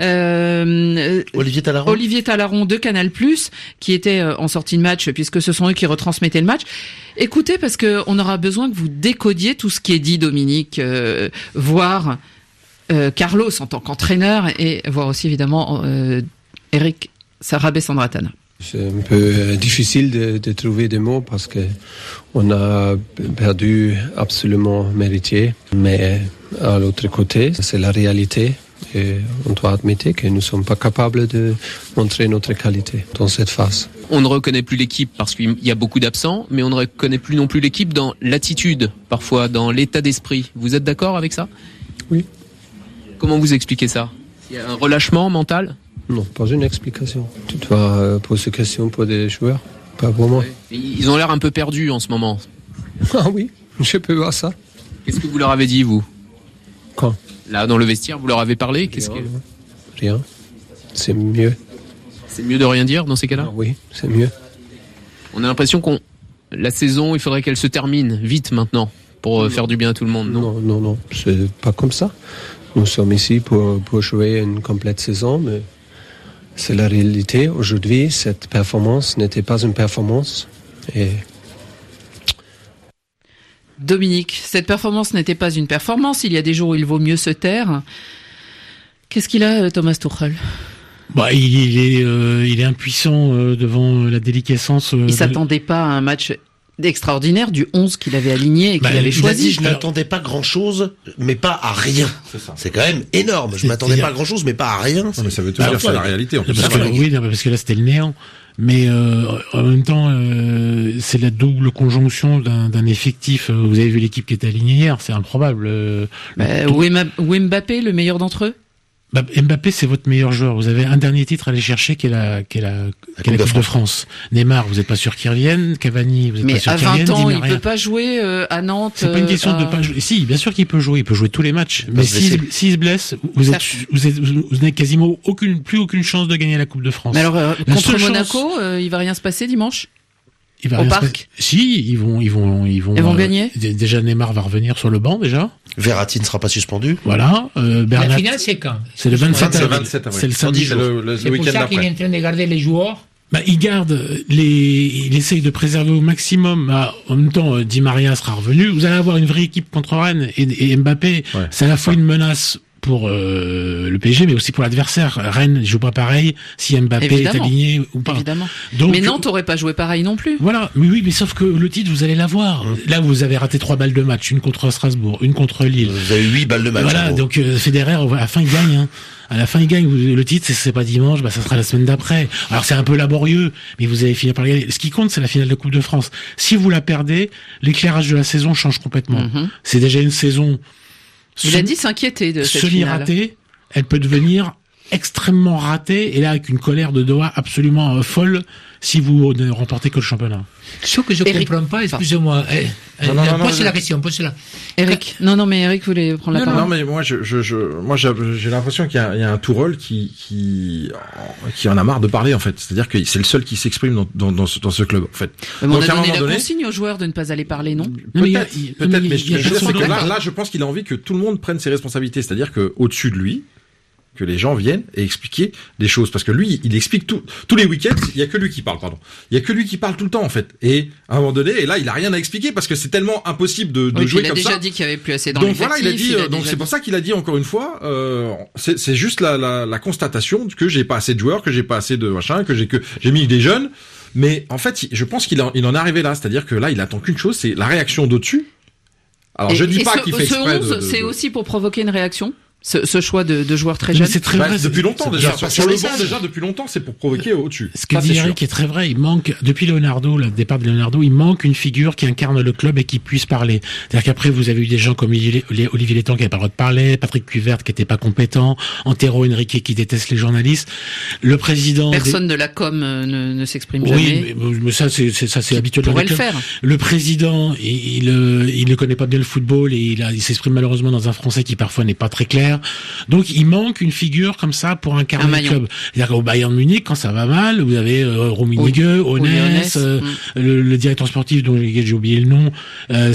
euh, Olivier Talaron. Olivier Talaron de Canal+, qui était en sortie de match puisque ce sont eux qui retransmettaient le match. Écoutez, parce que on aura besoin que vous décodiez tout ce qui est dit, Dominique, euh, voir euh, Carlos en tant qu'entraîneur et voir aussi évidemment euh, Eric Sarabé-Sandratana. C'est un peu difficile de, de trouver des mots parce que on a perdu absolument mérité, mais à l'autre côté, c'est la réalité. Et on doit admettre que nous ne sommes pas capables de montrer notre qualité dans cette phase. On ne reconnaît plus l'équipe parce qu'il y a beaucoup d'absents, mais on ne reconnaît plus non plus l'équipe dans l'attitude, parfois dans l'état d'esprit. Vous êtes d'accord avec ça ? Oui. Comment vous expliquez ça ? Il y a un relâchement mental ? Non, pas une explication. Tu dois poser des questions pour des joueurs, pas pour moi. Ils ont l'air un peu perdus en ce moment. Ah oui, je peux voir ça. Qu'est-ce que vous leur avez dit, vous ? Quand ? Là, dans le vestiaire, vous leur avez parlé ? Qu'est-ce que... Rien. C'est mieux. C'est mieux de rien dire dans ces cas-là ? Ah oui, c'est mieux. On a l'impression qu'on... La saison, il faudrait qu'elle se termine vite maintenant pour non. faire du bien à tout le monde, non ? Non, non, non. C'est pas comme ça. Nous sommes ici pour, pour jouer une complète saison, mais c'est la réalité. Aujourd'hui, cette performance n'était pas une performance. Et... Dominique, cette performance n'était pas une performance. Il y a des jours où il vaut mieux se taire. Qu'est-ce qu'il a, Thomas Tuchel ? Bah, il, il est, euh, il est impuissant euh, devant la déliquescence. Euh, il s'attendait pas à un match extraordinaire du onze qu'il avait aligné et qu'il bah, avait choisi. Dit, je n'attendais pas grand-chose, mais pas à rien. C'est, ça. C'est quand même énorme. Je m'attendais pas à grand-chose, mais pas à rien. Non, mais ça veut tout dire, c'est la réalité. En plus. Parce que, oui, parce que là, c'était le néant. Mais euh, en même temps, euh, c'est la double conjonction d'un, d'un effectif. Vous avez vu l'équipe qui était alignée hier, c'est improbable. Bah, tout... Ou Mbappé, le meilleur d'entre eux ? Bah, Mbappé, c'est votre meilleur joueur. Vous avez un dernier titre à aller chercher, qui est la, qui est la, la qui est la Coupe de France. Neymar, vous n'êtes pas sûr qu'il revienne. Cavani, vous n'êtes pas sûr qu'il revienne. Mais à vingt ans, il peut pas jouer euh, à Nantes. C'est pas une question euh, de pas jouer. Si, bien sûr qu'il peut jouer. Il peut jouer tous les matchs. Mais s'il si, si se blesse, vous êtes, vous êtes, vous n'avez quasiment aucune, plus aucune chance de gagner la Coupe de France. Mais alors, euh, contre Monaco, chance... euh, il va rien se passer dimanche? Il va au parc. Se... Si, ils vont, ils vont, ils vont. Ils vont euh, gagner. Déjà, Neymar va revenir sur le banc déjà. Verratti ne sera pas suspendu. Voilà. Euh, Bernat... La finale, c'est quand? C'est le vingt-sept. C'est le vingt-sept. C'est le samedi. C'est le, le, c'est le pour week-end ça qu'il est en train de garder les joueurs. Bah, il garde les, il essaye de préserver au maximum. Bah, en même temps, Di Maria sera revenu. Vous allez avoir une vraie équipe contre Rennes et, et Mbappé. Ouais. C'est à la fois une menace pour euh, le P S G, mais aussi pour l'adversaire. Rennes joue pas pareil si Mbappé Évidemment. est aligné ou pas. Évidemment. Donc, mais Nantes n'aurait pas joué pareil non plus. Voilà. Mais oui, mais sauf que le titre, vous allez l'avoir. Mmh. Là, vous avez raté trois balles de match, une contre Strasbourg, une contre Lille. Vous avez huit balles de match. Voilà. Donc euh, Federer, à la fin, il gagne. Hein. À la fin, il gagne. Le titre, c'est, c'est pas dimanche, bah ça sera la semaine d'après. Alors c'est un peu laborieux, mais vous allez finir par le gagner. Ce qui compte, c'est la finale de Coupe de France. Si vous la perdez, l'éclairage de la saison change complètement. Mmh. C'est déjà une saison. Il a dit s'inquiéter de cette finale. Semi-ratée. Elle peut devenir extrêmement ratée, et là avec une colère de Doha absolument euh, folle si vous ne remportez que le championnat. Ce que je ne comprends pas, excusez-moi. Eh, non, non, non, posez non, la je... question, posez-la. Eric, non, non, mais Eric voulait prendre la non, parole. Non, mais moi, je, je, je, moi, j'ai, j'ai l'impression qu'il y a, il y a un Tourelle qui, qui, qui en a marre de parler, en fait. C'est-à-dire que c'est le seul qui s'exprime dans, dans, dans, ce, dans ce club, en fait. Mais on a donné la donné... consigne aux joueurs de ne pas aller parler, non? Peut-être, mais, il, peut-être, mais, mais je, je veux dire, c'est que là, là, je pense qu'il a envie que tout le monde prenne ses responsabilités. C'est-à-dire que au-dessus de lui, que les gens viennent et expliquer des choses, parce que lui, il explique tout, tous les week-ends, il y a que lui qui parle, pardon. Il y a que lui qui parle tout le temps, en fait. Et, à un moment donné, et là, il a rien à expliquer, parce que c'est tellement impossible de, de oui, jouer comme ça. Il a déjà dit qu'il y avait plus assez dans donc les voilà, il a dit, il a donc c'est dit... pour ça qu'il a dit encore une fois, euh, c'est, c'est juste la, la, la constatation que j'ai pas assez de joueurs, que j'ai pas assez de machin, que j'ai que, j'ai mis des jeunes. Mais, en fait, je pense qu'il en, il en est arrivé là. C'est-à-dire que là, il attend qu'une chose, c'est la réaction d'au-dessus, Alors et, je dis pas ce, qu'il fait exprès. onze, de, de, c'est de... aussi pour provoquer une réaction. Ce, ce choix de, de joueurs très jeunes. C'est très bah, vrai. Depuis longtemps déjà. Sur, sur le banc déjà depuis longtemps, c'est pour provoquer au-dessus. Ce que dit Eric est très vrai. Il manque depuis Leonardo, le départ de Leonardo, il manque une figure qui incarne le club et qui puisse parler. C'est-à-dire qu'après vous avez eu des gens comme Olivier Létang qui n'avait pas le droit de parler, Patrick Kluivert qui n'était pas compétent, Antero Henrique qui déteste les journalistes, le président. Personne des... de la com ne, ne s'exprime oui, jamais. Oui, mais ça c'est, c'est ça c'est habituel. Pourrait le faire. Le président, il, il il ne connaît pas bien le football et il, a, il s'exprime malheureusement dans un français qui parfois n'est pas très clair. Donc il manque une figure comme ça pour incarner le club. C'est-à-dire qu'au Bayern Munich, quand ça va mal, vous avez euh, Rummenigge, Onès, euh, mm. le, le directeur sportif dont j'ai oublié le nom, euh,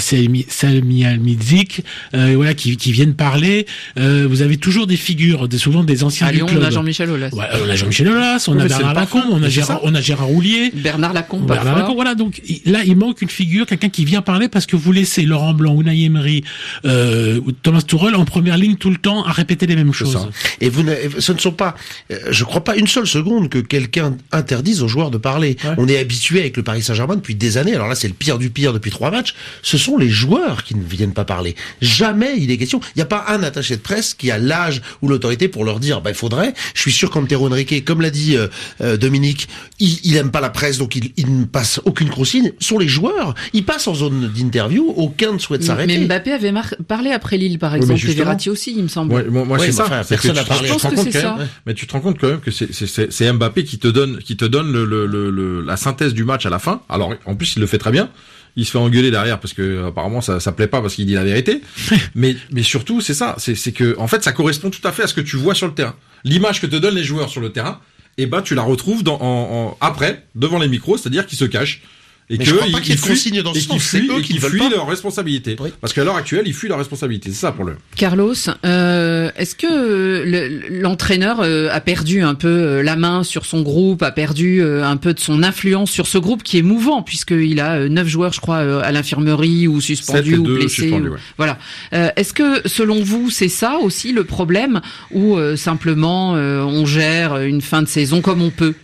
Salihamidzic, euh, voilà, qui, qui viennent parler. Euh, vous avez toujours des figures, des, souvent des anciens à du Lyon, club. On a Jean-Michel Aulas. Ouais, on a Jean-Michel Aulas, on oui, a Bernard Lacombe, on a Gérard, on a Gérard Houllier, Bernard Lacombe. Bernard Lacombe, voilà. Donc là, il manque une figure, quelqu'un qui vient parler parce que vous laissez Laurent Blanc, Unai Emery, euh, Thomas Tuchel en première ligne tout le temps à répéter les mêmes choses. Et vous, ce ne sont pas, je crois pas une seule seconde que quelqu'un interdise aux joueurs de parler. Ouais. On est habitué avec le Paris Saint-Germain depuis des années. Alors là, c'est le pire du pire depuis trois matchs. Ce sont les joueurs qui ne viennent pas parler. Jamais il est question. Il n'y a pas un attaché de presse qui a l'âge ou l'autorité pour leur dire, bah, il faudrait. Je suis sûr qu'Antero Henrique, comme l'a dit euh, euh, Dominique, il, il aime pas la presse, donc il, il ne passe aucune consigne. Ce sont les joueurs. Ils passent en zone d'interview. Aucun ne souhaite s'arrêter. Mais Mbappé avait mar- parlé après Lille, par exemple. Oui, et Verratti aussi, il me semble. Ouais, moi, moi ouais, c'est ça. Enfin, personne n'a parlé. Je pense que c'est ça. Même, mais tu te rends compte quand même que c'est, c'est, c'est Mbappé qui te donne, qui te donne le, le, le, le, la synthèse du match à la fin. Alors, en plus, il le fait très bien. Il se fait engueuler derrière parce que apparemment ça, ça plaît pas parce qu'il dit la vérité. mais, mais surtout, c'est ça. C'est, c'est que, en fait, ça correspond tout à fait à ce que tu vois sur le terrain. L'image que te donnent les joueurs sur le terrain, et ben, tu la retrouves dans, en, en, après, devant les micros, c'est-à-dire qu'ils se cachent. Et mais que je crois pas ils, qu'il y ait de consigne dans ce sens. C'est eux qui fuient leur responsabilité. Oui. Parce qu'à l'heure actuelle, ils fuient leur responsabilité. C'est ça pour le. Carlos, euh, est-ce que le, l'entraîneur euh, a perdu un peu la main sur son groupe, a perdu euh, un peu de son influence sur ce groupe qui est mouvant puisqu'il a euh, neuf joueurs, je crois, euh, à l'infirmerie ou suspendus ou blessés. Ou... Ouais. Voilà. Euh, est-ce que selon vous, c'est ça aussi le problème ou euh, simplement euh, on gère une fin de saison comme on peut?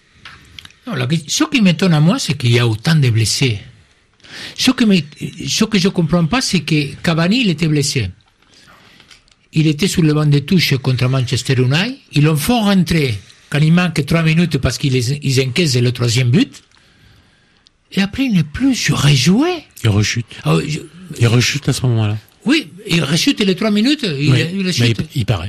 Non, la, ce qui m'étonne à moi, c'est qu'il y a autant de blessés. Ce que, me, ce que je comprends pas, c'est que Cavani, il était blessé. Il était sur le banc de touche contre Manchester United. Ils l'ont fait rentrer quand il manque trois minutes parce qu'ils ils encaissent le troisième but. Et après, il n'est plus rejoué. Il rechute. Oh, je, il rechute à ce moment-là. Oui, il rechute les trois minutes. Il, oui, il, il, il paraît.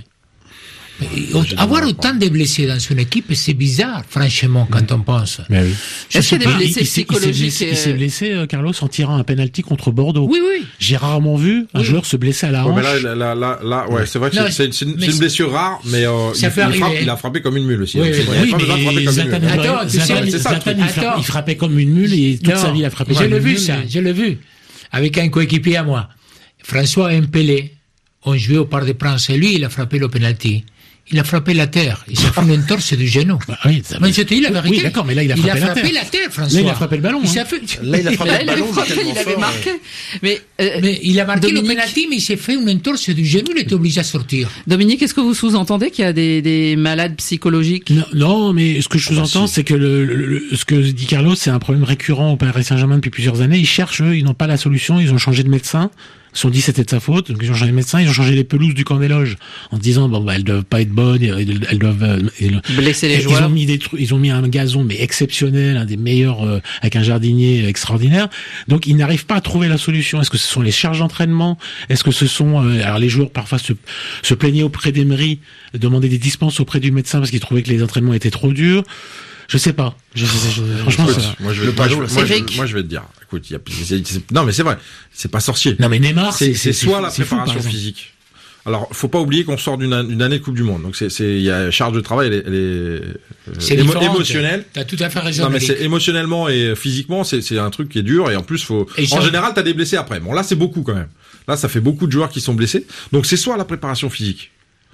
Avoir autant de blessés dans une équipe, c'est bizarre, franchement, quand on pense. Mais oui. Est-ce qu'il y a des blessés psychologiques? Il s'est, il s'est blessé, euh, Carlos, en tirant un penalty contre Bordeaux. Oui, oui. J'ai rarement vu un oui. joueur se blesser à la hanche. Ouais, mais là, là, là, là, ouais, c'est vrai que non, c'est, c'est, une, c'est une blessure rare, mais euh, il, il, frappe, il a frappé comme une mule aussi. Oui, oui, oui, mais Zlatan, Attends, Zlatan, il frappait comme une mule et toute sa vie, il a frappé comme une mule. Je l'ai vu, ça, je l'ai vu. Avec un coéquipier à moi. François Mpélé, on jouait au Parc des Princes, et lui, il a frappé le penalty. Il a frappé la terre. Il s'est fait une entorse du genou. Bah, oui, ça mais c'était la vérité. Oui, d'accord, mais là, il a frappé, il a la, frappé terre. la terre, François. Là, il a frappé le ballon. Il hein. fait... Là, il a frappé là, le ballon. Il, frappé, il avait marqué. Mais, euh, mais il a marqué Dominique... le penalty, mais il s'est fait une entorse du genou, il était obligé à sortir. Dominique, est-ce que vous sous-entendez qu'il y a des, des malades psychologiques? Non, non, mais ce que je sous-entends, ah bah, c'est que le, le, le, ce que dit Carlos, c'est un problème récurrent au Paris Saint-Germain depuis plusieurs années. Ils cherchent, eux, ils n'ont pas la solution, ils ont changé de médecin. Ils se sont dit c'était de sa faute, donc ils ont changé de médecin, ils ont changé les pelouses du camp des loges en se disant bon bah elles doivent pas être bonnes, elles doivent elles, blesser les ils joueurs. Ils ont mis des trucs, ils ont mis un gazon mais exceptionnel, un des meilleurs euh, avec un jardinier extraordinaire. Donc ils n'arrivent pas à trouver la solution. Est-ce que ce sont les charges d'entraînement? Est-ce que ce sont euh, alors les joueurs parfois se se plaignaient auprès d'Emery, demandaient des dispenses auprès du médecin parce qu'ils trouvaient que les entraînements étaient trop durs. Je sais pas. Je, je, je, franchement, écoute, ça, moi, je vais, moi, je, moi, je, moi, je vais te dire. Écoute, y a, c'est, c'est, non, mais c'est vrai. C'est pas sorcier. Non, mais Neymar, c'est, c'est, c'est, c'est soit fou, la préparation fou, physique. Alors, faut pas oublier qu'on sort d'une, d'une année de Coupe du Monde. Donc, c'est, c'est, il y a charge de travail, elle est, elle est, euh, c'est émo, émotionnelle. T'as tout à fait raison. Non, mais c'est émotionnellement et physiquement, c'est, c'est un truc qui est dur. Et en plus, faut, et en général, t'as des blessés après. Bon, là, c'est beaucoup quand même. Là, ça fait beaucoup de joueurs qui sont blessés. Donc, c'est soit la préparation physique,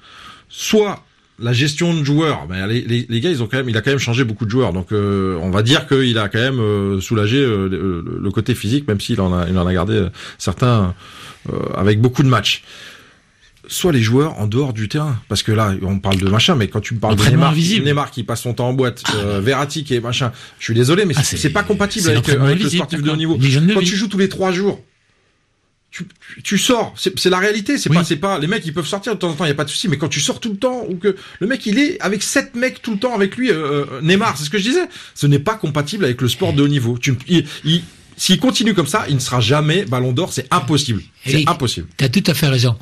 soit la gestion de joueurs, ben les, les, les gars, ils ont quand même, il a quand même changé beaucoup de joueurs, donc euh, on va dire qu'il a quand même euh, soulagé euh, le, le côté physique, même s'il en a, il en a gardé euh, certains euh, avec beaucoup de matchs. Soit les joueurs en dehors du terrain, parce que là, on parle de machin, mais quand tu me parles de Neymar, Neymar qui passe son temps en boîte, euh, Verratti qui est machin, je suis désolé, mais ah, c'est, c'est pas compatible c'est avec, avec le sportif de haut niveau. Quand tu joues tous les trois jours. Tu, tu sors, c'est, c'est la réalité, c'est oui. pas, c'est pas, les mecs ils peuvent sortir de temps en temps, il y a pas de souci, mais quand tu sors tout le temps ou que le mec il est avec sept mecs tout le temps avec lui, euh, Neymar, c'est ce que je disais, ce n'est pas compatible avec le sport de haut niveau. Tu, il, il, s'il continue comme ça, il ne sera jamais Ballon d'Or, c'est impossible, c'est Eric, impossible. T'as tout à fait raison.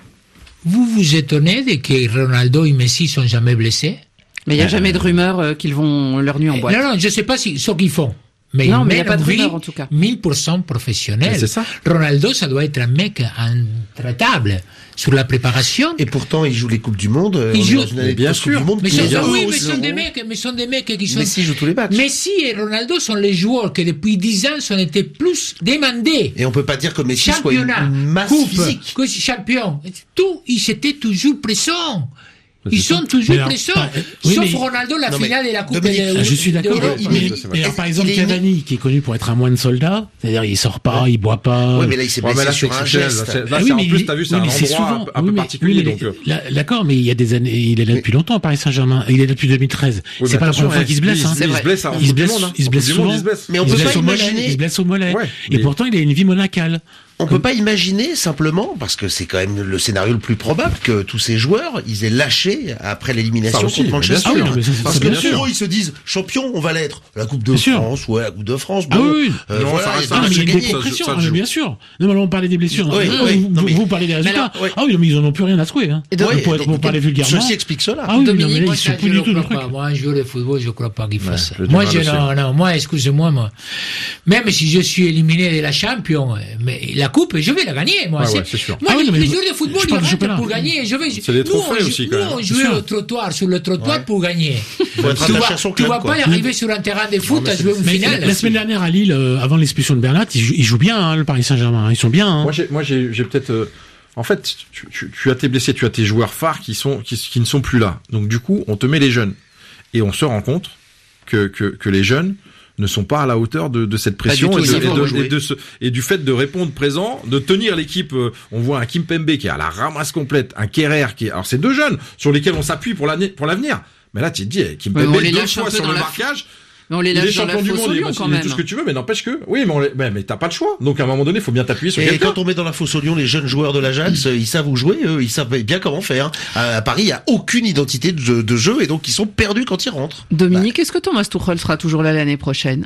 Vous vous étonnez de que Ronaldo et Messi sont jamais blessés? Mais il n'y a euh... jamais de rumeur euh, qu'ils vont leur nuit en boîte. Non, non, je sais pas si, ce qu'ils font. Mais non, mais il n'y a pas de rumeur en tout cas. mille pour cent professionnel. C'est ça. Ronaldo, ça doit être un mec intraitable sur la préparation. Et pourtant, il joue les Coupes du Monde. Il joue, bien sûr. Du monde mais, sont, oui, mais sont des mecs, mais sont des mecs qui sont. Messi joue tous les matchs. Messi et Ronaldo sont les joueurs qui depuis dix ans sont été plus demandés. Et on peut pas dire que Messi Championnat, soit une masse coupe, physique. Que champion, tout, ils étaient toujours présents. Ils sont toujours alors, présents, par, oui, sauf mais, Ronaldo, la non, finale et la Coupe de ah, Je suis d'accord. mais, Mais, mais, mais alors, par exemple, il est Cavani, qui est connu pour être un moine soldat, c'est-à-dire il sort pas, il boit pas. Oui, mais là il s'est blessé ouais, là, sur un geste. Là, c'est, là, ah, c'est oui, en mais plus, il, t'as vu, c'est oui, un mais endroit souvent, un peu, un oui, peu mais, particulier. Oui, mais, donc, euh... là, d'accord, mais il y a des années, il est là depuis longtemps, Paris Saint-Germain. Il est là depuis deux mille treize. Oui, c'est pas la première fois qu'il se blesse. Il se blesse, il se blesse, il se blesse souvent. Mais on peut pas imaginer. Il se blesse au mollet. Et pourtant, il a une vie monacale. On peut pas imaginer simplement, parce que c'est quand même le scénario le plus probable, que tous ces joueurs, ils aient lâché après l'élimination aussi, contre Manchester. Ah oui, ça, parce ça, que pour eux, ils se disent, champion, on va l'être. La Coupe de bien France, sûr. ouais, la Coupe de France, bon. Ah oui, euh, non, voilà, ça reste il y a un des match matchs il y a gagnés. des pressions, ça, ça, hein, bien sûr. Non, mais on parlait des blessures. Oui, vous, oui, vous, non, mais... vous parlez des résultats. Alors, oui. Ah oui, mais ils en ont plus rien à trouver. Hein. donc, pour, être, pour parler vulgairement. Ceci explique cela. Ah oui, Dominique, non, mais là, moi, ils sont ça, plus je du ne tout dans le crois truc. pas. Moi, un joueur de football, je ne crois pas qu'il fasse ça. Ouais, Moi, je, non, non, moi, excusez-moi, moi. Même si je suis éliminé de la champion, mais la coupe, je vais la gagner, moi. Ouais, c'est, ouais, c'est sûr. Moi, Ah oui, les, mais les je- joueurs de football, je ils parle de rentrent championnat. pour gagner. Je vais, C'est des trophées nous, on, aussi, quand nous, même. on jouait au trottoir, sur le trottoir Ouais. pour gagner. Faut être Tu attaché vas, à son tu club, vas quoi. pas y arriver sur un terrain de foot à jouer une Mais finale. la semaine dernière à Lille, euh, avant l'expulsion de Bernat, ils, jou- ils jouent bien, hein, le Paris Saint-Germain. Ils sont bien. Hein. Moi, j'ai, moi, j'ai, j'ai peut-être. Euh, en fait, tu, tu, tu as tes blessés, tu as tes joueurs phares qui sont, qui, qui ne sont plus là. Donc, du coup, on te met les jeunes, et on se rend compte que que, que les jeunes ne sont pas à la hauteur de, de cette pression tout, et, de, ils vont et, de, rejouer. et, de ce, et du fait de répondre présent, de tenir l'équipe. Euh, on voit un Kimpembe qui est à la ramasse complète, un Kerrer qui est. Alors, c'est deux jeunes sur lesquels on s'appuie pour l'année, pour l'avenir. Mais là, tu te dis, eh, Kimpembe Ouais, on les deux lâche un fois peu sur dans le la- marquage. Mais on les Il est lâche dans la champion du fosse monde, au il est, lion il quand est même. tout ce que tu veux, mais n'empêche que, oui, mais, on les, mais, mais t'as pas le choix. Donc à un moment donné, il faut bien t'appuyer sur Et quelqu'un. quand on met dans la fosse au lion les jeunes joueurs de l'Ajax, ils savent où jouer, eux, ils savent bien comment faire. À, à Paris, il n'y a aucune identité de, de jeu et donc ils sont perdus quand ils rentrent. Dominique, est-ce que Thomas Tuchel sera toujours là l'année prochaine?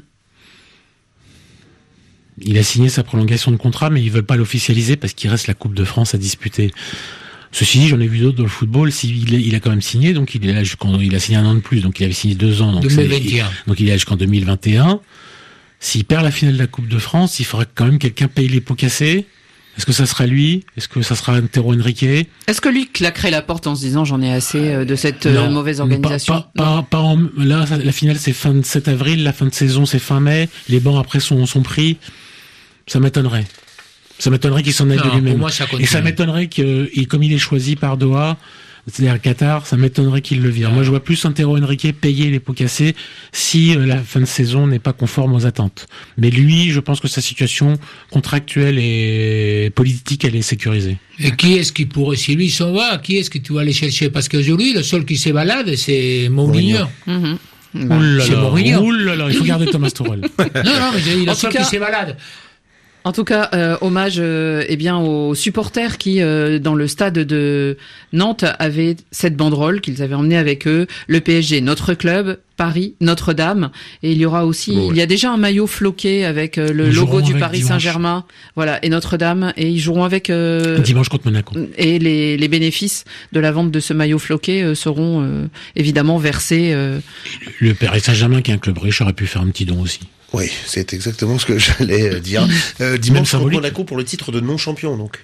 Il a signé sa prolongation de contrat, mais ils veulent pas l'officialiser parce qu'il reste la Coupe de France à disputer. Ceci dit, j'en ai vu d'autres dans le football. S'il est, il a quand même signé, donc il est là jusqu'en, il a signé un an de plus, donc il avait signé deux ans. Donc deux mille vingt et un. c'est- donc il est là jusqu'en deux mille vingt et un. S'il perd la finale de la Coupe de France, il faudra que quand même quelqu'un paye les pots cassés. Est-ce que ça sera lui? Est-ce que ça sera Antero Henrique? Est-ce que lui claquerait la porte en se disant j'en ai assez euh, de cette euh, Non, mauvaise organisation? Pas, pas, pas, pas en- là, ça- la finale c'est fin de sept avril, la fin de saison c'est fin mai. Les bancs après sont, sont pris. Ça m'étonnerait. Ça m'étonnerait qu'il s'en aille Non, de pour lui-même. moi, ça Et continue. ça m'étonnerait que, et comme il est choisi par Doha, c'est-à-dire Qatar, ça m'étonnerait qu'il le vire. Moi, je vois plus Antero Henrique payer les pots cassés si euh, la fin de saison n'est pas conforme aux attentes. Mais lui, je pense que sa situation contractuelle et politique, elle est sécurisée. Et qui est-ce qui pourrait, si lui s'en va, qui est-ce que tu vas aller chercher? Parce qu'aujourd'hui, le seul qui se balade, c'est Mourinho. Mhm. Ouh là c'est là, Mourinho. ouh là là, il faut garder Thomas Tuchel. Non, non, mais j'ai dit, En le tout seul cas- qui se balade. En tout cas, euh, hommage euh, eh bien aux supporters qui, euh, dans le stade de Nantes, avaient cette banderole qu'ils avaient emmenée avec eux. Le P S G, notre club, Paris, Notre-Dame. Et il y aura aussi, Oh ouais. il y a déjà un maillot floqué avec euh, le Ils logo joueront du avec Paris dimanche. Saint-Germain, voilà, et Notre-Dame. Et ils joueront avec euh, Dimanche contre Monaco. et les, les bénéfices de la vente de ce maillot floqué euh, seront euh, évidemment versés. Euh, Le Paris Saint-Germain, qui est un club riche, aurait pu faire un petit don aussi. Oui, c'est exactement ce que j'allais euh, dire. Euh, Même dimanche contre symbolique. Monaco pour le titre de non-champion, donc.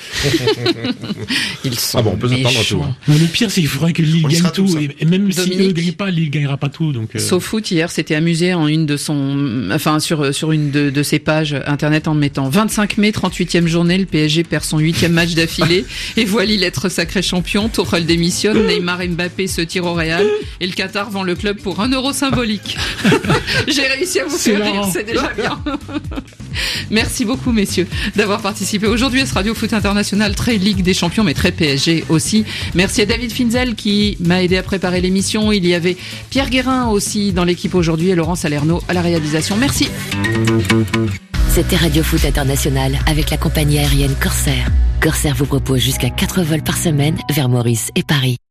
ils sont Ah bon, on peut s'attendre à tout. méchants. hein. Mais le pire, c'est qu'il faudrait que Lille On y gagne sera tout. tous, hein. Et et même si Dominique. eux ne gagnent pas, Lille gagnera pas tout. Donc, euh, SoFoot hier s'était amusé en une de son, enfin sur sur une de, de ses pages internet en mettant vingt-cinq mai, trente-huitième journée, le P S G perd son huitième match d'affilée et voit Lille être sacré champion. Tuchel démissionne, Neymar et Mbappé se tirent au Real et le Qatar vend le club pour un euro symbolique. J'ai réussi à vous C'est faire rire, marrant. c'est déjà bien. Merci beaucoup messieurs d'avoir participé aujourd'hui à ce Radio Foot International, très Ligue des Champions mais très P S G aussi. Merci à David Finzel qui m'a aidé à préparer l'émission. Il y avait Pierre Guérin aussi dans l'équipe aujourd'hui et Laurent Salerno à la réalisation. Merci. C'était Radio Foot International avec la compagnie aérienne Corsair. Corsair vous propose jusqu'à quatre vols par semaine vers Maurice et Paris.